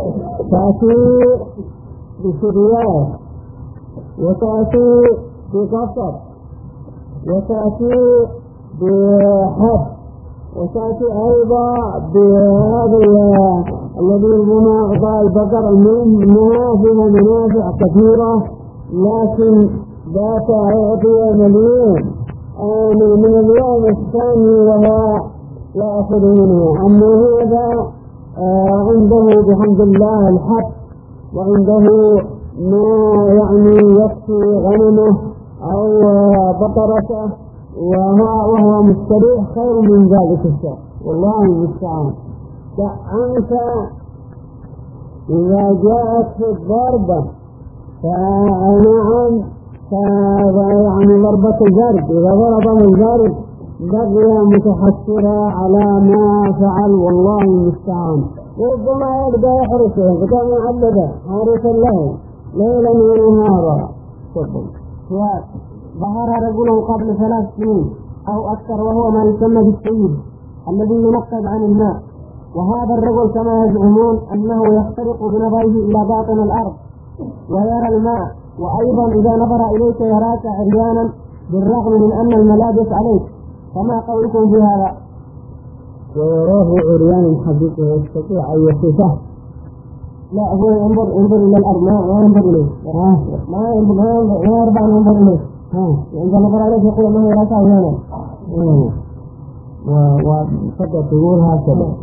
B: تأتي بسريات، وتأتي بقصب، وتأتي بحب، وتأتي أيضا بهذا الذي ربما أعطى البقر منها فيها منافع كثيرة، لكن ذات أعطي مليون من اليوم الثاني ولا يأخذ منه. أما هذا عنده بحمد الله الحب، وعنده ما يعني يكفي غنمه أو بقرته، وهو مستريح خير من ذلك الشخص، والله المستعان. فأنت إذا جاءت الضربة فنعم يعني ضربة الجرد، إذا ضربه الجرد بقي متحسرا على ما فعل، والله المستعان. ربما يبدأ يحرسه بكم معبدا حارسا له ليلا ونهارا.
A: ظهر رجل قبل ثلاث سنين أو أكثر وهو ما يسمى بالسيد الذي ينقب عن الماء، وهذا الرجل كما يزعمون أنه يخترق بنظره إلى باطن الأرض ويرى الماء، وأيضا إذا نظر إليك يراك عريانا بالرغم من أن الملابس عليك، فما قولكم في هذا؟
B: ويراه عريانا حقيقة يستطيع أن يصفه؟
A: لا، هو ينظر ينظر إلى الأرض، ما ينظر إليه، ما ينظر ما يرضى أن ينظر إليه. عندما نظر عليه يقول أنه يراك عريانا.
B: وقد تقول هكذا: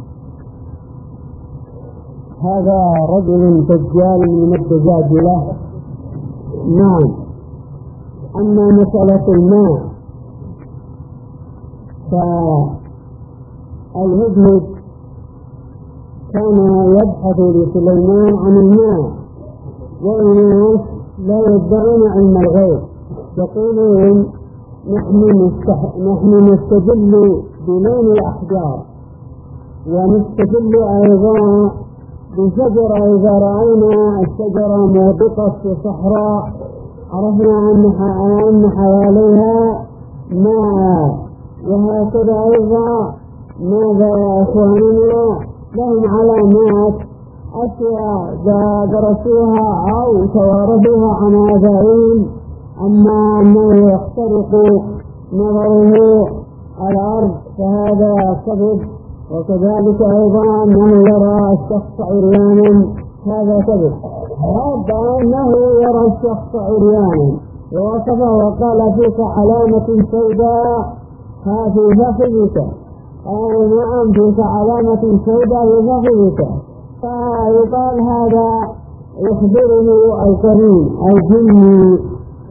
B: هذا رجل دجال من الدجاجلة. نعم. أما مسألة الماء فالهدهد كان يبحث لسليمان عن الماء، والناس لا يدعون علم الغيب، يقولون نحن نحن نستدل بلون الأحجار، ونستدل أيضا بشجرة إذا رأينا الشجرة موبقة في صحراء عرفنا أن حواليها ماء. وهكذا أيضا ماذا يا أخواننا لهم علامات أشياء درسوها أو توارثوها عن آبائهم، أما أنه يخترق نظره الأرض فهذا كذب، وكذلك أيضا أنه يرى الشخص عريانا هذا كذب. هذا أنه يرى الشخص عريانا ووصفه وقال فيك علامة سوداء في فخذك، أي نعم فيك علامة سوداء في فخذك، فيقال هذا يخبره الكريم الجني.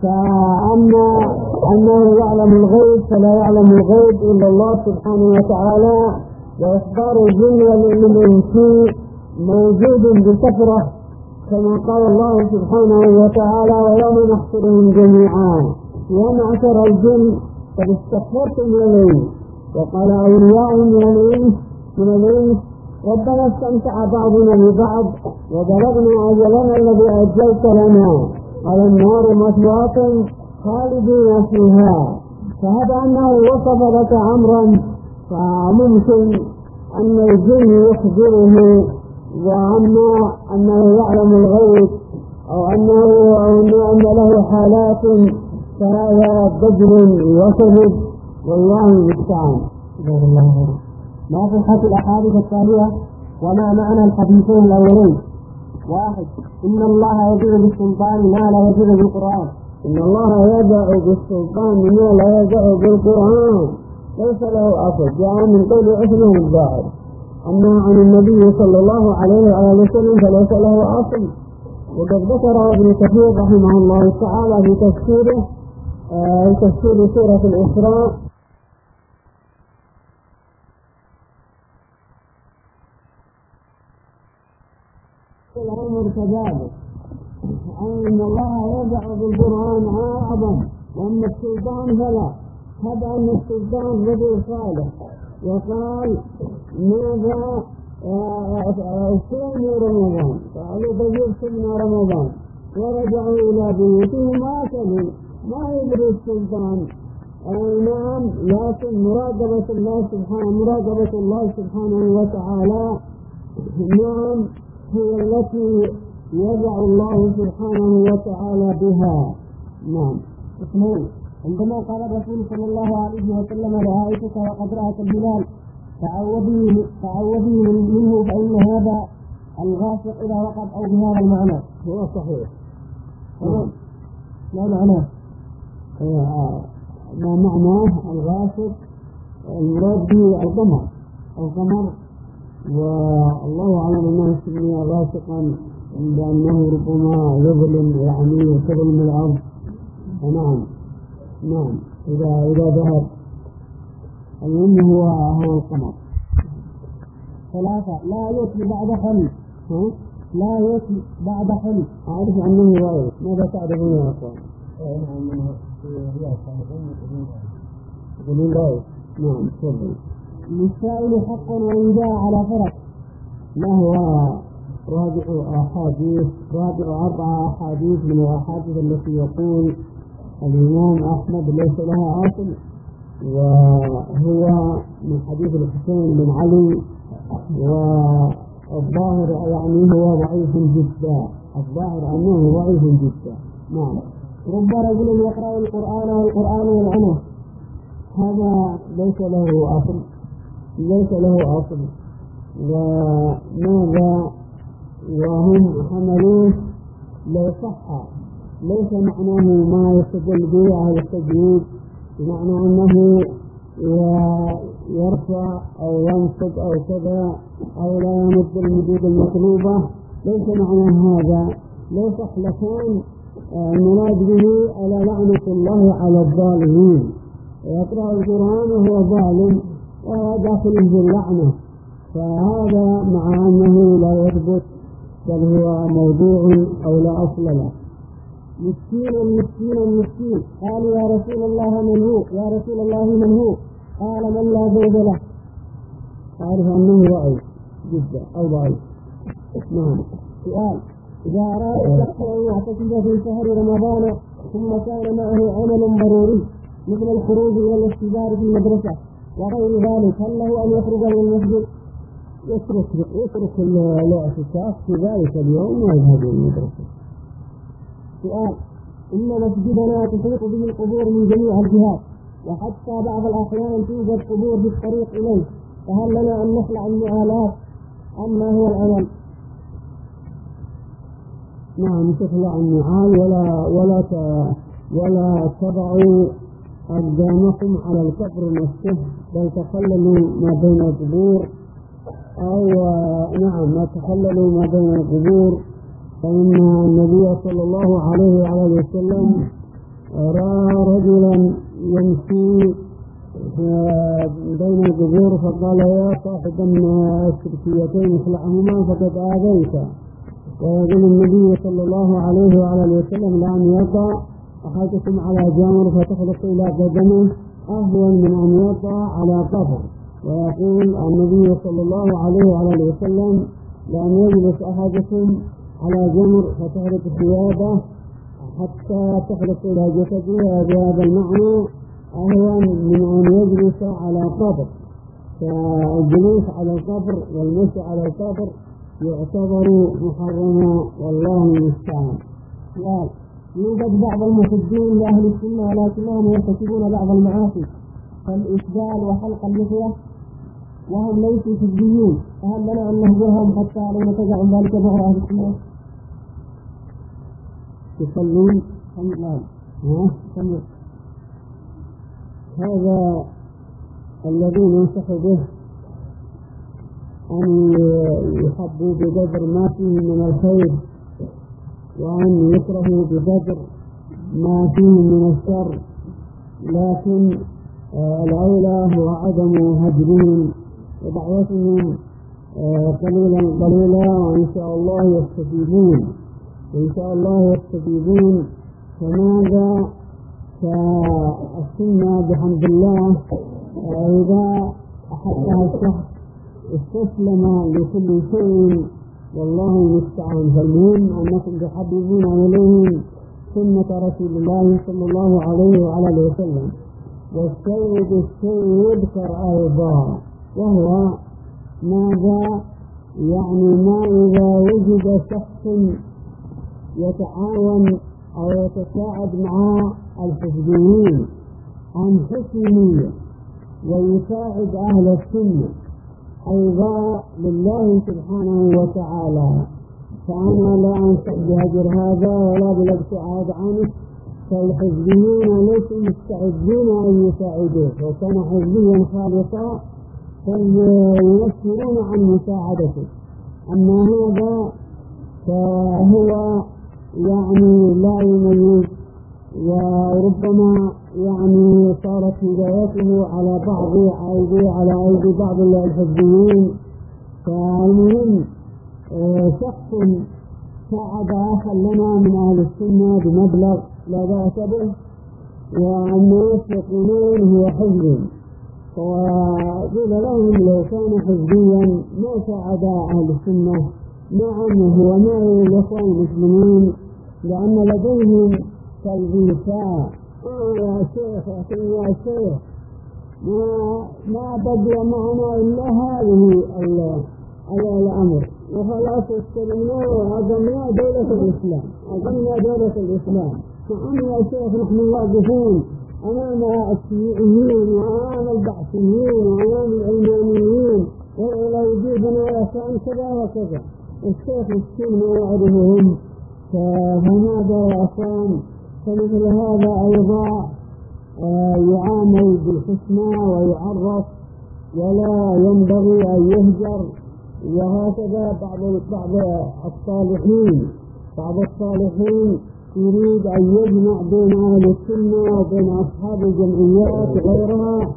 B: فأما أنه يعلم الغيب فلا يعلم الغيب إلا الله سبحانه وتعالى، وإخبار الجن والإنس موجود بكثرة كما قال الله سبحانه وتعالى: ويوم نحشرهم جميعا يا معشر الجن قد استكبرتم من الإنس وقال أولياء من الإنس من الإنس ربنا استمتع بعضنا ببعض وبلغنا أجلنا الذي أجلت لنا قال النار مثواكم خالدين فيها. فهذا أنه وصف لك أمرا فممكن أن الجن يخبره، وأما أنه يعلم الغيب أو أنه أو أن له حالات فهذا دجل وكذب، والله المستعان.
A: ما صحة الأحاديث التالية وما معنى الحديثين الأولين؟ واحد: إن الله يدعو بالسلطان ما لا يدعو بالقرآن.
B: إن الله يدعو بالسلطان ما لا يدعو بالقرآن ليس له أصل، جاء من قول عثمان الظاهر. أما عن النبي صلى الله عليه وآله وسلم فليس له أصل، وقد ذكر ابن كثير رحمه الله تعالى في تفسيره آه تفسير سورة الإسراء الأمر كذلك، أن الله يدعو بالقرآن أعظم، وأن السلطان فلا. هذا أن السلطان رجل صالح وقال ماذا صوموا رمضان، قالوا بجيب صمنا رمضان ورجعوا إلى بيوتهم آكلوا، ما يدري السلطان. نعم، لكن مراقبة الله سبحانه مراقبة الله سبحانه وتعالى نعم هي التي يدع الله سبحانه وتعالى بها. نعم.
A: اثنين: عندما قال الرسول صلى الله عليه وسلم لعائشة وقد رأت الهلال تعوذي تعوذي منه فإن هذا الغاسق إذا وقف أو بهذا المعنى.
B: هو صحيح.
A: ما معناه؟
B: ما معناه الغاسق المراد به القمر القمر والله أعلم أنه سمي غاسقا لأنه ربما يظلم يعني وتظلم الأرض. نعم نعم إذا إذا ذهب المهم هو هو القمر.
A: ثلاثة لا يأتي بعد حل لا يأتي بعد حل.
B: أعرف أنه غير. ماذا تعرفون يا أخوان؟ يقولون غير. نعم تفضل.
A: للسائل حق وإن جاء على فرق.
B: ما هو رابع أحاديث رابع أربع أحاديث من الأحاديث التي يقول الإمام أحمد ليس لها أصل، وهو من حديث الحسين بن علي، والظاهر يعني هو ضعيف جدا. الظاهر أنه ضعيف جدا. نعم.
A: رب رجل يقرأ القرآن والقرآن يلعنه.
B: هذا ليس له أصل ليس له أصل وماذا وهم حملوه لو صح ليس معناه ما يستدل به على التجويد بمعنى أنه يرفع أو ينصب أو كذا أو لا يمد المدود المطلوبة، ليس معناه هذا. لو صح لكان المراد به على لعنة الله على الظالمين، يقرأ القرآن وهو ظالم وداخله باللعنة، فهذا مع أنه لا يثبت بل هو موضوع أو لا أصل له.
A: مسكين مسكين مسكين. قالوا يا رسول الله من هو؟ يا رسول الله من هو؟ قال من لا زوج له.
B: أعرف أنه ضعيف جدا أو ضعيف.
A: نعم. سؤال: إذا أراد الشخص أن يعتكف في شهر رمضان ثم كان معه عمل ضروري مثل الخروج إلى الاختبار في المدرسة وغير ذلك، هل له أن يخرج من المسجد؟
B: يترك يترك الاعتكاف في ذلك اليوم ويذهب إلى المدرسة.
A: سؤال: إن مسجدنا تحيط به القبور من جميع الجهات، وحتى بعض الأحيان توجد قبور بالطريق إليه، فهل لنا أن نخلع النعالات أم ما هو العمل؟
B: نعم، تخلع النعال ولا ولا ولا تضعوا أقدامكم على القبر نفسه، بل تخللوا ما بين القبور، أو نعم ما تخللوا ما بين القبور، فإن النبي صلى الله عليه وعلى وسلم رأى رجلا يمشي بين القبور فقال: يا صاحب الشركيتين اخلعهما فقد آذيت. ويقول النبي صلى الله عليه وعلى وسلم: لأن يقع أحدكم على جمر فتخلق إلى قدمه أهون من أن يقع على قبر. ويقول النبي صلى الله عليه وعلى وسلم: لأن يجلس أحدكم على جمر فتخلق ثيابه حتى تخلق إلى جسده بهذا المعنى أهون من أن يجلس على قبر. فالجلوس على القبر والمشي على القبر يعتبر محرما، والله المستعان.
A: سؤال: يوجد بعض المحبين لأهل السنة ولكنهم يرتكبون بعض المعاصي كالإسبال وحلق اللحية وهم ليسوا حزبيين، فهل لنا أن نهجرهم حتى لا نتجع عن ذلك بعض أهل السنة؟
B: يصلون
A: نعم.
B: هذا الذي ننصح به أن يحبوا بقدر ما فيه من الخير، وأن يكرهوا بقدر ما فيه من الشر، لكن الأولى هو عدم هجرهم ودعوتهم قليلا قليلا، وإن شاء الله يستجيبون إن شاء الله يستجيبون. فماذا فالسنة بحمد الله إذا أحبها الشخص استسلم لكل شيء، والله المستعان. فالمهم أنكم تحببون إليهم سنة رسول الله صلى الله عليه وعلى وسلم. والسيد الشيء يذكر أيضا، وهو ماذا يعني ما إذا وجد شخص يتعاون أو يتساعد مع الحزبيين عن حسن نية ويساعد أهل السنة أيضا لله سبحانه وتعالى. فأنا لا أنصح بهجر هذا ولا بالابتعاد عنه، فالحزبيون ليسوا مستعدين أن يساعدوه، وكان حزبيا خالصا فينفرون عن مساعدته. أما هذا فهو يعني لا يميز، وربما يعني صارت هدايته على بعض أيدي على أيدي بعض الحزبيين. فالمهم شخص ساعد آخر لنا من أهل السنة بمبلغ لا بأس به، والناس يقولون هو حزب، وقيل لهم لو كان حزبيا ما ساعد أهل السنة. نعم هو معي الإخوان المسلمين لأن لديهم تلبيسات. آه يا شيخ يا شيخ ما ما بقي معنا إلا هذه الأمر، وخلاص استلمناه أقمنا دولة الإسلام أقمنا دولة الإسلام. نعم يا شيخ نحن واقفون أمام الشيوعيين وأمام البعثيين وأمام العلمانيين ولا يجيبنا ويسأل كذا وكذا. الشيخ مسكين ما يعرفهم. فهذا يا أخوان فمثل هذا أيضا يعامل بالحسنى ويعرف ولا ينبغي أن يهجر. وهكذا بعض بعض الصالحين بعض الصالحين يريد أن يجمع بين أهل السنة وبين أصحاب الجمعيات وغيرها.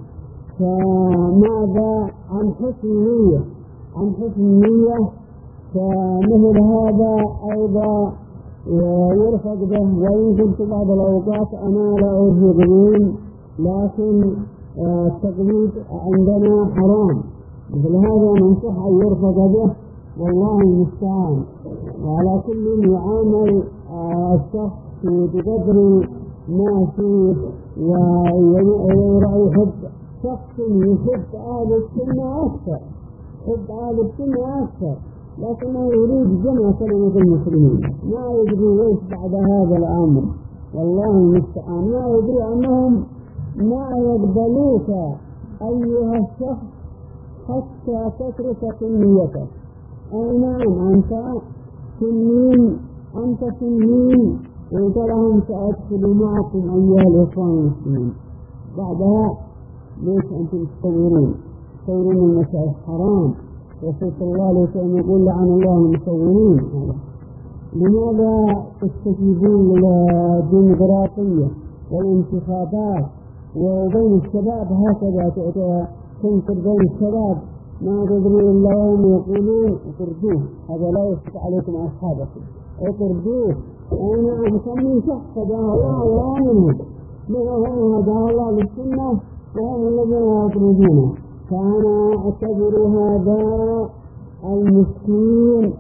B: فماذا عن حسن نية عن حسن نية فمثل هذا أيضا يرفض به. ويمكن في بعض الأوقات أنا لا أرهب، لكن التقليد عندنا حرام، مثل هذا ننصح أن يرفض به والله المستعان. وعلى كل يعامل الشخص بقدر ما فيه ويحب شخص يحب أهل السنة أكثر يحب أهل السنة أكثر لكنه يريد جمع كلمة المسلمين. ما يدري ايش بعد هذا الأمر والله المستعان. ما يدري أنهم ما يقبلوك أيها الشخص حتى تترك سنيتك. أي نعم أنت سنين أنت سنين قلت لهم سأدخل معكم أيها الإخوان المسلمين. بعدها ليش أنتم تصورون تصورون المسائل حرام؟ رسول الله عليه وسلم يقول لعن الله المصورين. لماذا تستجيبون للديمقراطية والانتخابات وبين الشباب هكذا تنكر بين الشباب؟ ما تدري إلا يوم يقولون اطردوه، هذا لا يشفق عليكم أصحابكم اطردوه. أنا كم من شخص هداه الله وآمنه منهم هداه الله للسنة وهم الذين يطردونه. فأنا أعتبر هذا المسكين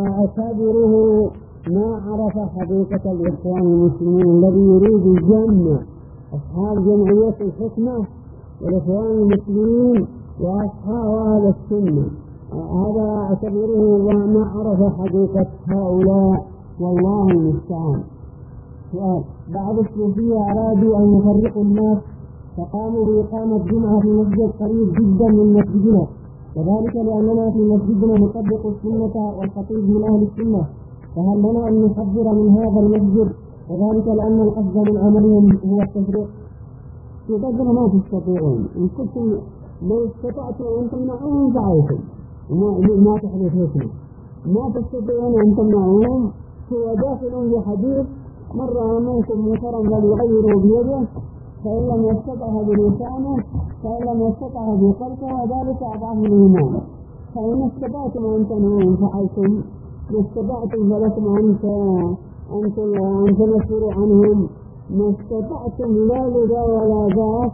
B: أعتبره ما عرف حقيقة الإخوان المسلمين الذي يريد الجنة، أصحاب جمعية الحكمة والإخوان المسلمين وأصحاب أهل السنة. هذا أعتبره ما عرف حقيقة هؤلاء والله المستعان. بعض الصوفية أرادوا أن يفرقوا الناس فقاموا بإقامة جمعة في مسجد قريب جدا من مسجدنا، وذلك لأننا في مسجدنا نطبق السنة والخطيب من أهل السنة، فهل لنا أن نحذر من هذا المسجد؟ وذلك لأن القصد من عملهم هو التفريق. في قدر ما تستطيعون إن كنتم لو استطعتم أن تمنعوهم فعلتم ما تحدث لكم، ما تستطيعون أن تمنعوهم. هو داخل بحديث مرة منكم منكرا فليغيروا بيده فإن لم يستطع بلسانه فإن لم يستطع بقلبه ذلك أضعف الإيمان. فإن استطعتم أن تنهوا فعلتم، واستطعتم فلكم أن تنفروا عنهم، ما استطعتم لا لذا ولا ذاك.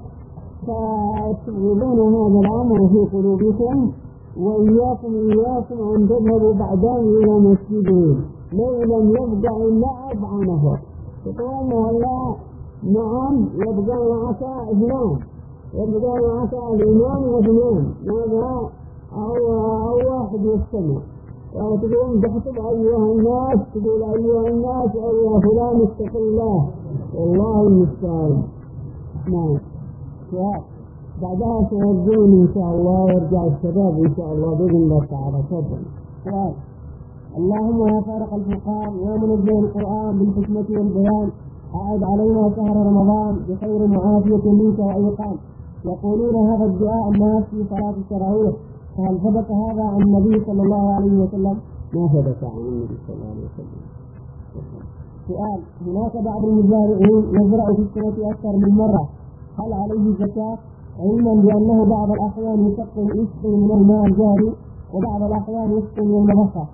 B: فتعيدون هذا الأمر في قلوبكم وإياكم إياكم أن تذهبوا بعدين إلى مسجدهم لو لم يبقى إلا أربع نفر. يقول الله نعم يبقى معك اثنان يبقى معك الإمام واثنان، ماذا أو, أو واحد يستمع وتقول تخطب أيها الناس تقول أيها الناس أيها فلان اتق الله والله المستعان. نعم
A: سؤال بعدها سيرجعون إن شاء الله ويرجع الشباب إن شاء الله بإذن الله تعالى. تفضل. سؤال: اللهم يا فارق الفرقان يا منزل القرآن بالحكمة والبيان أعد علينا شهر رمضان بخير وعافية منك وإيقان. يقولون هذا الدعاء الناس في صلاة التراويح، فهل ثبت هذا عن النبي صلى الله عليه وسلم؟
B: ما ثبت عن النبي صلى الله عليه وسلم.
A: سؤال: هناك بعض المزارعين يزرع في السنة أكثر من مرة، هل عليه زكاة؟ علما بأنه بعض الأحيان يسقي من الماء الجاري وبعض الأحيان يسقي من المضخة.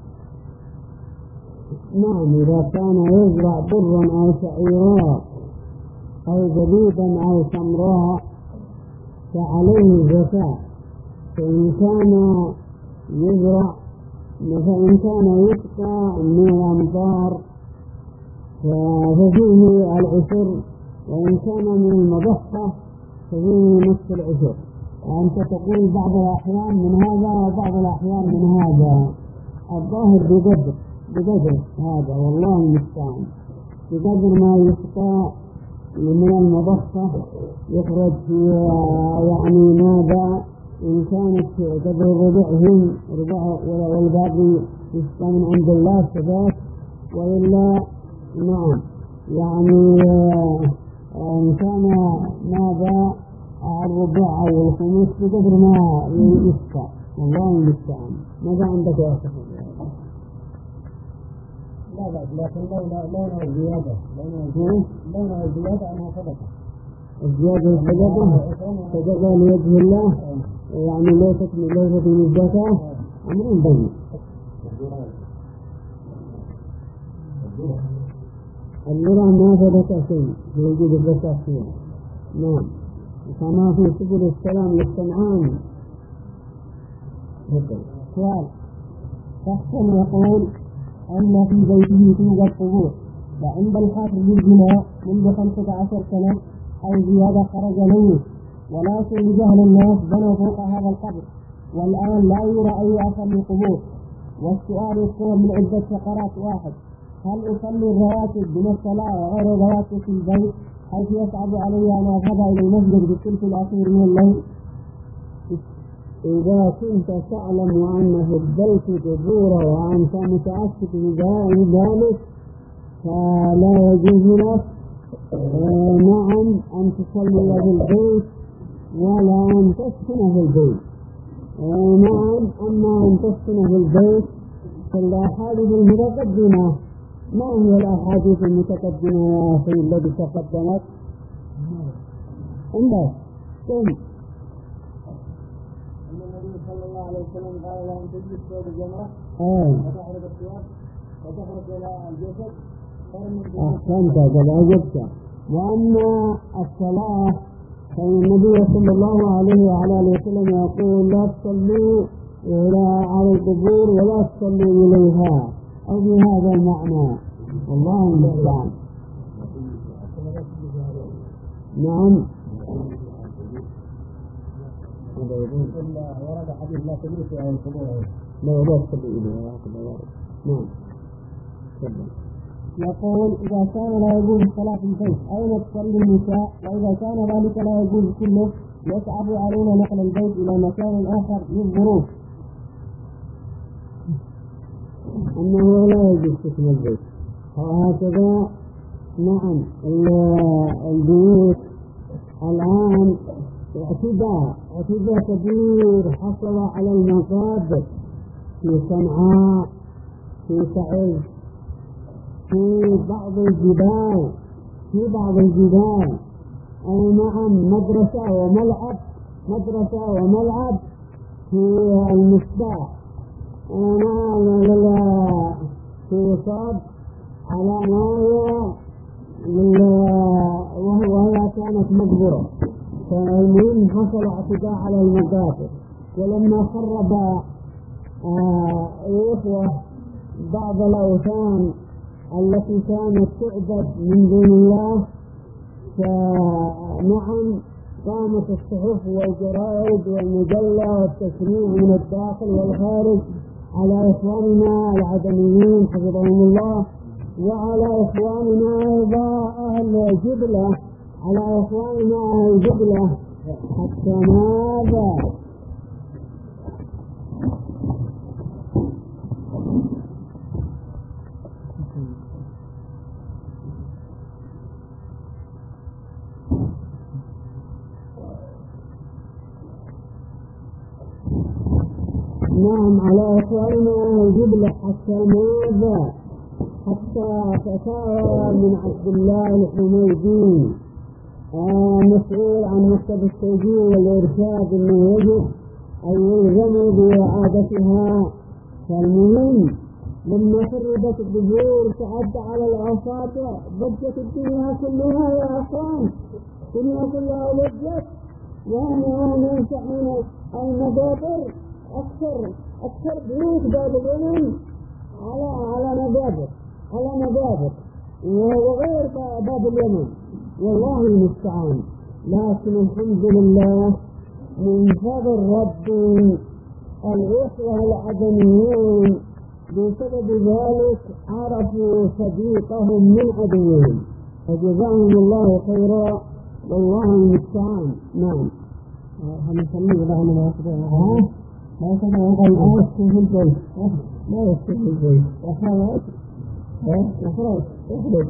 B: نعم، إذا كان يزرع برا أو شعيرا أو زبيبا أو تمراء فعليه زكاة. فإن كان يزرع فإن كان يسقى من الأمطار ففيه العشر، وإن كان من المضخة ففيه نصف العشر. وأنت تقول بعض الأحيان من هذا وبعض الأحيان من هذا، الظاهر بقدر بقدر هذا والله المستعان. بقدر ما يسقى من المضخة يخرج يعني ماذا إن كانت قدر ربعهم ربع والباقي يسقى من عند الله ثبات، وإلا نعم يعني إن كان ماذا الربع أو الخمس بقدر ما يسقى والله المستعان. ماذا عندك يا أخي؟
A: لا لا لكن لولا لولا الزيادة لولا لولا الزيادة أنها صدقة.
B: الزيادة صدقة صدقة لوجه الله، يعني ليست ليست من الزكاة. أمر بين الذرة ما صدقة شيء في وجود الزكاة فيها. نعم، كما في سبل السلام للصنعان.
A: سؤال: شخص يقول أن في بيته توجد قبور، وعند الحافظ بالجماع منذ خمسة عشر سنة أو زيادة خرج ميت، ولكن لجهل الناس بنوا فوق هذا القبر، والآن لا يرى أي أثر للقبور. والسؤال يكون من عدة فقرات: واحد، هل أصلي الرواتب من الصلاة وغير الرواتب في البيت؟ هل يصعب علي أن أذهب إلى المسجد بالثلث الأخير من الليل؟
B: إذا كنت تعلم أنه البيت قبور وأنت متأكد من ذلك فلا يجوز لك نعم أن تصلي في البيت ولا أن تسكن في البيت. نعم، أما أن تسكن في البيت فالأحاديث المتقدمة، ما هي الأحاديث المتقدمة يا أخي التي تقدمت؟ عندك كم؟
A: صلى الله عليه وسلم قال لا أن تجلس فوق الجمرة وتحرق الثياب وتخرج إلى الجسد.
B: أحسنت قد أجبت. وأما الصلاة فإن النبي صلى الله عليه وعلى آله وسلم يقول لا تصلوا إلى على القبور ولا تصلوا إليها، أو بهذا المعنى والله المستعان. نعم،
A: ورد حديث لا تجلس على القبور
B: لا لا تصلوا إليها. نعم.
A: يقول إذا كان لا يجوز الصلاة في البيت أين تصلي النساء؟ وإذا كان ذلك لا يجوز كله يصعب علينا نقل البيت إلى مكان آخر للظروف.
B: أنه لا يجوز سكن البيت، وهكذا نعم البيوت الآن اعتداء اعتداء كبير حصل على المقابر في صنعاء في تعز في بعض الجبال في بعض الجبال أي نعم مدرسة وملعب مدرسة وملعب في المصباح. نعم في صاب على ناوية وهي كانت مقبرة. فالمهم حصل اعتداء على المقابر، ولما خرب الإخوة بعض الأوثان التي كانت تعبد من دون الله فنعم قامت الصحف والجرائد والمجلة والتشريع من الداخل والخارج على إخواننا العدميين حفظهم الله، وعلى إخواننا أيضا أهل جبلة على إخواننا أهل جبلة حتى ماذا؟ نعم على إخواننا الجبلة حتى ماذا؟ حتى فتاوى من عبد الله الحميدي مسؤول عن مكتب التوجيه والإرشاد أنه يجب أن يلزموا بإعادتها. فالمهم لما خربت الدبور تعدى على الأوساط ضجت الدنيا كلها يا أخوان، الدنيا كلها ضجت، يعني ننشأ من المدابر أكثر أكثر بيوت باب اليمن على على مدابر على مدابر وغير باب اليمن، والله المستعان. لكن الحمد لله من فضل ربي الإخوة العدميون بسبب ذلك عرفوا صديقهم من عدوهم، فجزاهم الله خيرا، والله المستعان. نعم.
A: هنسميه بقى من هذا ما يسمى يقول لا يسكن في البيت، لا يسكن في البيت، أخرج أخرج أخرج.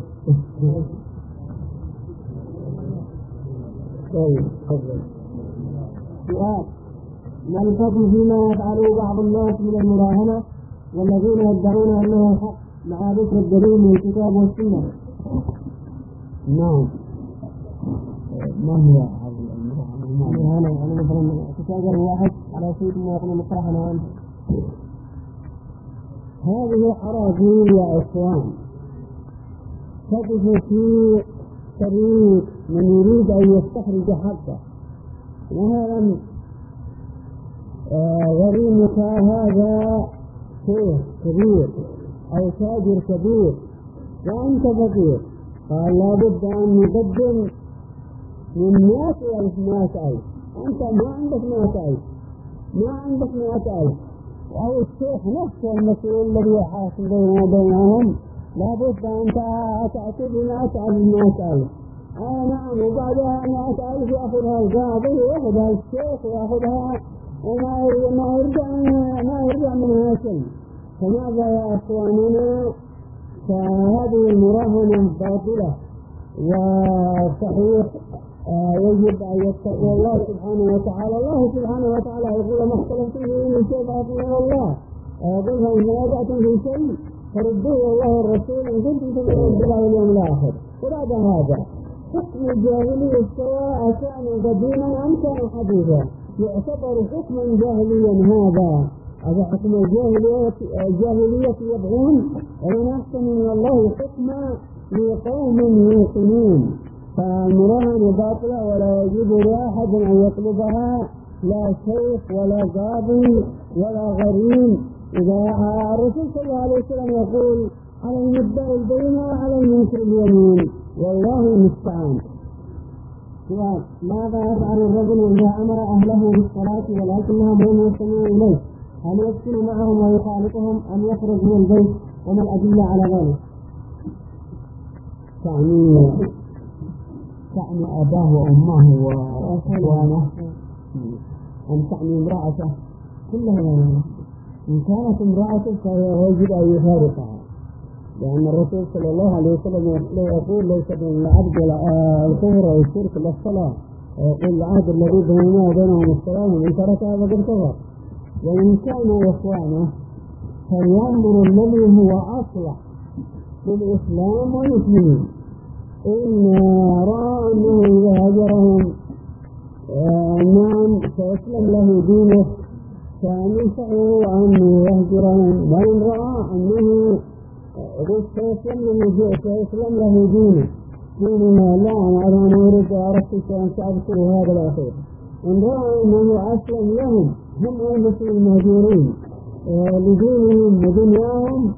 A: طيب تفضل. سؤال: ما الفضل فيما يفعله بعض الناس من المراهنة والذين يدعون أنه حق مع ذكر الدليل من الكتاب والسنة؟
B: نعم. ما هي هذه المراهنة؟
A: يعني مثلا تتاجر واحد على شيء ما يقول مصرحنا عنه.
B: هذه أراضي يا إخوان تقف في طريق من يريد أن يستخرج حقه، وهذا غريمك هذا شيخ كبير أو تاجر كبير وأنت فقير، قال لابد أن يقدم من مئة ألف مئة ألف، أنت ما عندك مئة ألف ما عندك مئة ألف، أو الشيخ نفسه المسؤول الذي يحاسب بيننا وبينهم لابد أن تأتي بمئة ألف مئة ألف. آه نعم، وبعدها مئة ألف يأخذها القاضي ويأخذها الشيخ ويأخذها وما ما يرجع ما يرجع منها شيء. فماذا يا أخواننا؟ فهذه المراهنة باطلة، وصحيح آه يجب أن يتقي الله سبحانه وتعالى. الله سبحانه وتعالى يقول: ما اختلفتم فيه من شيء فأطيعوا الله. يقول: فإن تنازعتم في شيء فردوه الله والرسول إن كنتم تؤمنون بالله واليوم الآخر. وبعد هذا حكم الجاهلية سواء كان قديما أم كان حديثا يعتبر حكما جاهليا. هذا هذا حكم الجاهلية الجاهلية يبغون ومن أحسن من الله حكما لقوم يوقنون. فالمراهنة باطلة ولا يجوز لأحد أن يطلبها، لا شيخ ولا قاضي ولا غريم. إذا الرسول صلى الله عليه وسلم يقول: على المدعي البينة وعلى المنكر اليمين، والله المستعان.
A: سؤال: ماذا يفعل الرجل إذا أمر أهله بالصلاة ولكنهم لم يستمعوا إليه؟ هل يسكن معهم ويخالطهم أم يخرج من البيت؟ وما الأدلة على ذلك؟
B: تعني تعني أباه وأمه وأخوانه أم تعني امرأته؟
A: كلها.
B: إن كانت امرأته فيجب أن يفارقها، لأن الرسول صلى الله عليه وسلم يقول: ليس بين العبد الكفر والشرك إلا الصلاة، ويقول: العهد الذي بيننا وبينهم الصلاة ومن تركها فقد كفر. وإن كان إخوانه فليأمر الذي هو أصلح للإسلام والمسلمين. إن رأى أنه إذا هجرهم نعم سيسلم له دينه فننصحه أن يهجرهم، وإن رأى أنه سيسلم له دينه ديننا لا أنا أريد أردت أن سأذكر هذا الأخير. إن رأى أنه أسلم لهم هم أنفسهم المهجورين لدينهم ودنياهم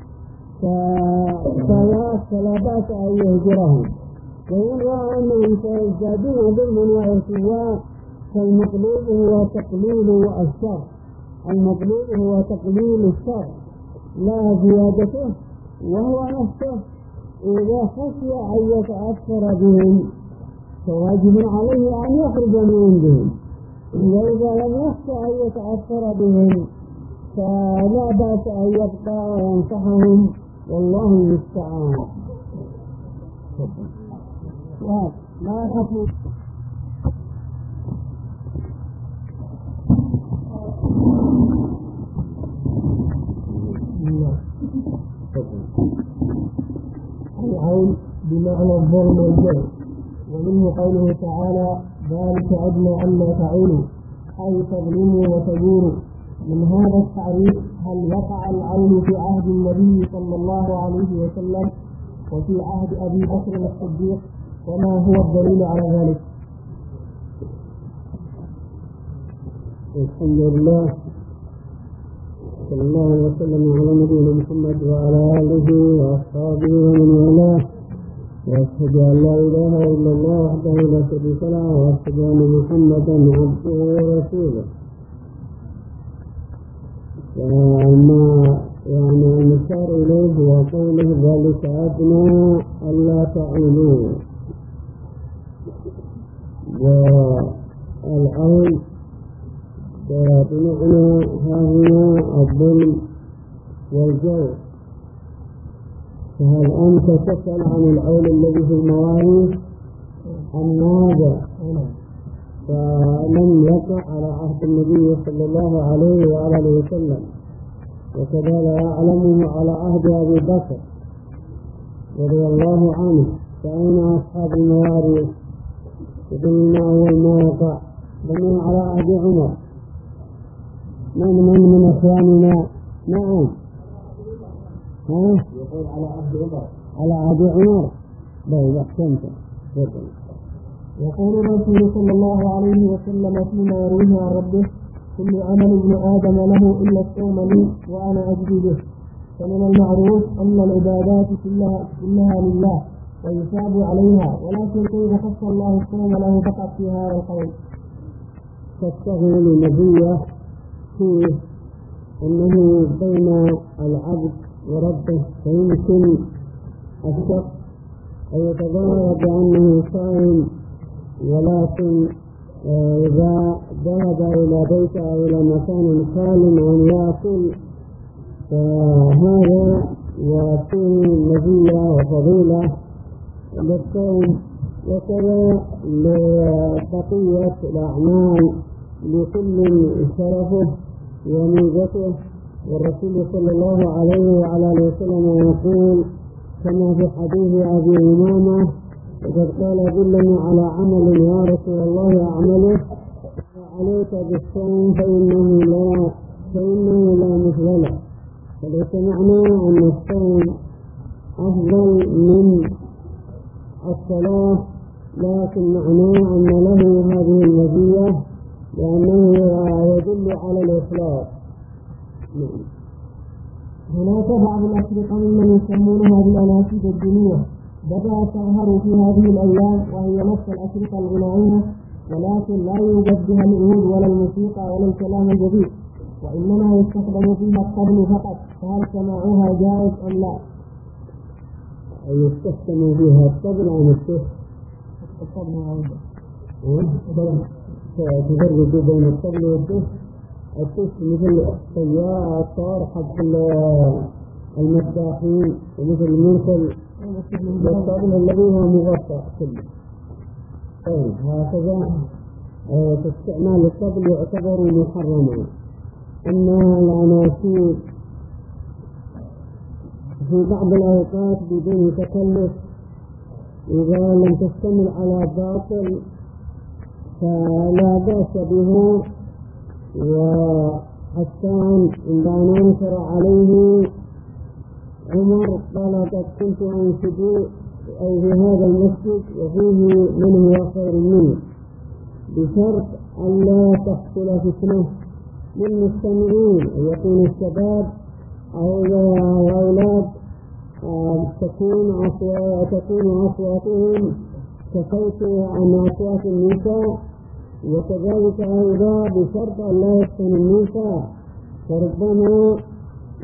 B: فلا بأس أن يهجرهم. وإن رأى أنهم سيزدادون ظلما وعصيانا فالمطلوب هو تقليل الشر، المطلوب هو تقليل الشر لا زيادته، وهو نفسه إذا خشي أن يتأثر بهم فواجب عليه أن يخرج من عندهم، وإذا لم يخشى أن يتأثر بهم فلا بأس أن يبقى وينصحهم، والله المستعان.
A: ما حكم العين بمعنى الظلم والجهل، ومنه قوله تعالى ذلك أدنى ألا تعولوا أي تظلموا وتجوروا. من هذا التعريف هل وقع العين في عهد النبي صلى الله عليه وسلم وفي عهد أبي بكر الصديق، وما هو الدليل على ذلك؟
B: الحمد لله صلى الله عليه وسلم على نبينا محمد وعلى آله وأصحابه ومن والاه، وأشهد أن لا إله إلا الله وحده لا شريك له، وأشهد أن محمدا عبده ورسوله. وما يعني المشار إليه هو قوله ذلك أدنى ألا تعولوا. والعين بمعنى هاهنا الظلم والجور. فهل أنت تسأل عن العول الذي في المواريث أم ماذا؟ فلم يقع على عهد النبي صلى الله عليه وآله وسلم، وكذا لا يعلمه على عهد أبي بكر رضي الله عنه. فأين أصحاب المواريث؟ يقولون أول ما يقع بني على عهد عمر. من من من أخواننا؟ نعم، ها؟
A: يقول على عهد عمر.
B: على عهد عمر. بل أحسنت.
A: يقول الرسول صلى الله عليه وسلم فيما يرويه عن ربه كل عمل ابن آدم له إلا الصوم لي وأنا أجزي به. فمن المعروف أن العبادات كلها, كلها لله ويثاب عليها، ولكن كيف خص الله الصوم له فقط في هذا القول؟
B: تشتغل نبيه فيه أنه بين العبد وربه، فيمكن الشخص أن يتظاهر بأنه صائم، ولكن إذا ذهب إلى بيته أو إلى مكان خال أن يأكل فهذا يكون مزية وفضيلة للصوم. وكذا لبقية الأعمال لكل شرفه وميزته. والرسول صلى الله عليه وعلى وسلم يقول كما في حديث أبي أمامة وقد قال دلني على عمل يا رسول الله أعمله عليك بالصوم فإنه لا فإنه لا مثل له. فليس معنى أن الصوم أفضل من الصلاة، لكن معناه أن له هذه المزية لأنه يدل على الإخلاص.
A: هناك بعض الأشرطة ممن يسمونها بالأناشيد الدينية بدأت تظهر في هذه الأيام، وهي نفس الأشرطة الغنائية، ولكن لا يوجد بها العود ولا الموسيقى ولا الكلام الجديد، وإنما يستخدم فيها الطبل فقط. فهل سماعها جائز أم لا؟
B: يستخدم فيها الطبل أم الشيخ؟
A: الطبل عودة
B: فتدرج بين الطبل والشيخ. الشيخ مثل السيارة الطار حق المداحين، ومثل المنخل والطبل الذي هو مغطى كله. طيب هكذا استعمال الطبل يعتبر محرما. أما الأناشيد في بعض الأوقات بدون تكلف إذا لم تشتمل على باطل فلا بأس بها. وحسان عندما انكر عليه عمر قال قد كنت أنشد أي في هذا المسجد وفيه من هو خير منه، بشرط أن لا تحصل فتنة للمستمعين، أن يكون الشباب أو الأولاد تكون تكون أصواتهم كصوت عن أصوات النساء، وكذلك أيضا بشرط أن لا يفتن النساء. فربما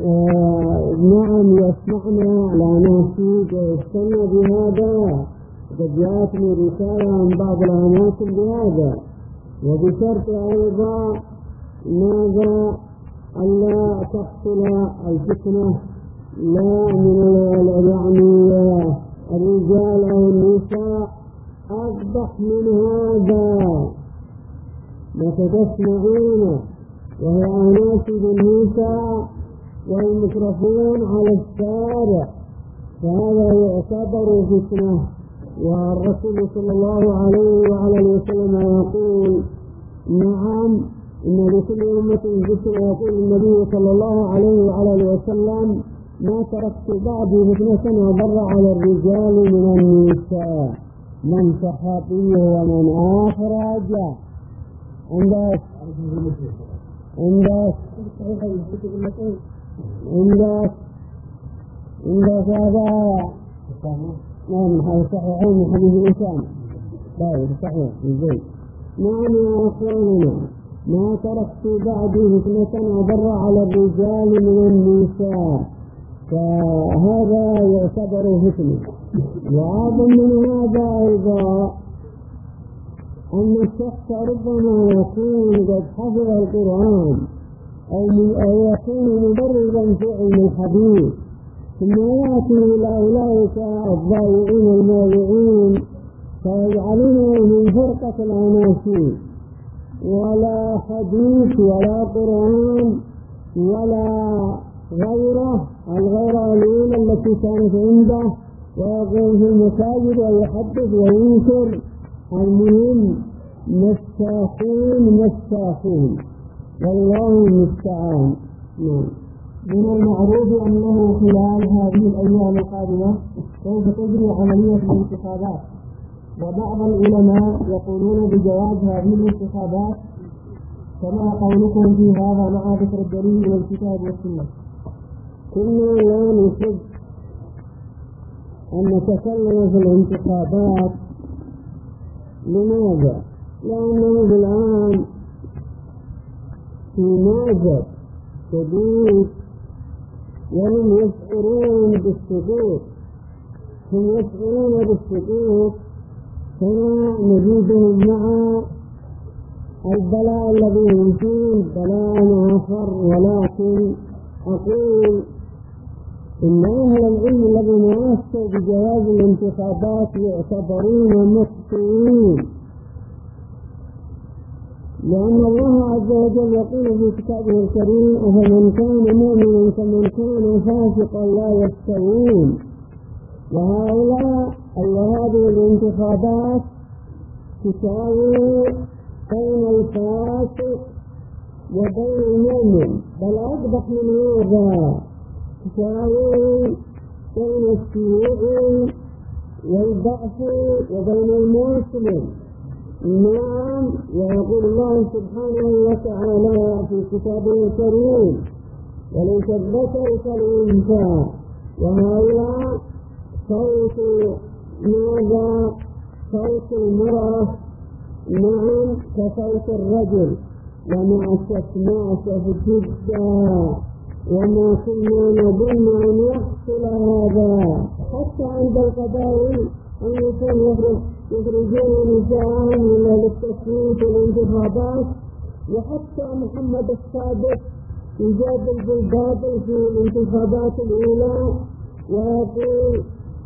B: آه نعم يسمعنا على ناسيج ويستمع بهذا قد جاءتني رسالة عن بعض الأماكن بهذا، وبشرط أيضا ماذا ألا تحصل الفتنة لا من يعني الرجال أو النساء أقبح من هذا ما تسمعون، وهي أناشد النساء والميكروفون على الشارع، فهذا يعتبر فتنة. والرسول صلى الله عليه وعلى وسلم يقول نعم إن لكل أمة ذكر، يقول النبي صلى الله عليه وعلى وسلم ما تركت بعدي فتنة أضر على الرجال من النساء من صحابي ومن أخرج. عندك عندك عندك عندك هذا نعم هذا صحيحين من حديث إنسان طيب صحيح زين. نعم يا أخواننا ما تركت بعدي فتنة أضر على الرجال من النساء، فهذا يعتبر فتنة. وأعظم من هذا أيضا أن الشخص ربما يكون قد حفظ القرآن أو يكون مدربا في علم الحديث، ثم يأتي إلى أولئك الضائعين الماضعين فيجعلونه من فرقة الأناشيد، ولا حديث ولا قرآن ولا غيره الغير الأولى التي كانت عنده، ويقوم في المساجد ويحدث وينكر. المهم مساحين مساحين والله المستعان.
A: من المعروف أنه خلال هذه الأيام القادمة سوف تجري عملية الانتخابات، وبعض العلماء يقولون بجواز هذه الانتخابات، كما قولكم في هذا مع ذكر الدليل والكتاب والسنة.
B: كنا لا نحب أن نتكلم في الانتخابات. لماذا؟ لأنه الآن في نازل شديد وهم يشعرون بالسقوط، هم يشعرون بالسقوط كما نجدهم مع البلاء الذي هم فيه بلاء آخر. ولكن أقول إن أهل العلم الذين أفتوا بجواز الانتخابات يعتبرون مخطئين، لأن الله عز وجل يقول في كتابه الكريم أفمن كان مؤمنا كمن كان فاسقا لا يستوون. وهؤلاء هذه الانتخابات تساوي بين الفاسق وبين المؤمن، بل أقبح من هذا تساوي بين الشيوعي والضعف وبين المسلم. نعم، ويقول الله سبحانه وتعالى في كتابه الكريم وليس الذكر كالأنثى، وهؤلاء صوت ماذا؟ صوت المرأة نعم كصوت الرجل. ومع الشماسة جدا وما كنا نظن أن يحصل هذا حتى عند القبائل أن يكون يخرجون نساءهم إلى للتصويت والانتخابات. وحتى محمد الصادق يجادل بالباطل في الانتخابات الأولى ويقول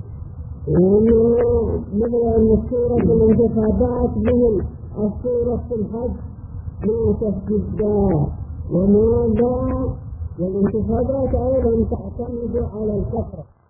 B: مثل أن الصورة في الانتخابات مثل الصورة في الحج للأسف جدا. وماذا؟ والانتخابات أيضا تعتمد على الكثرة.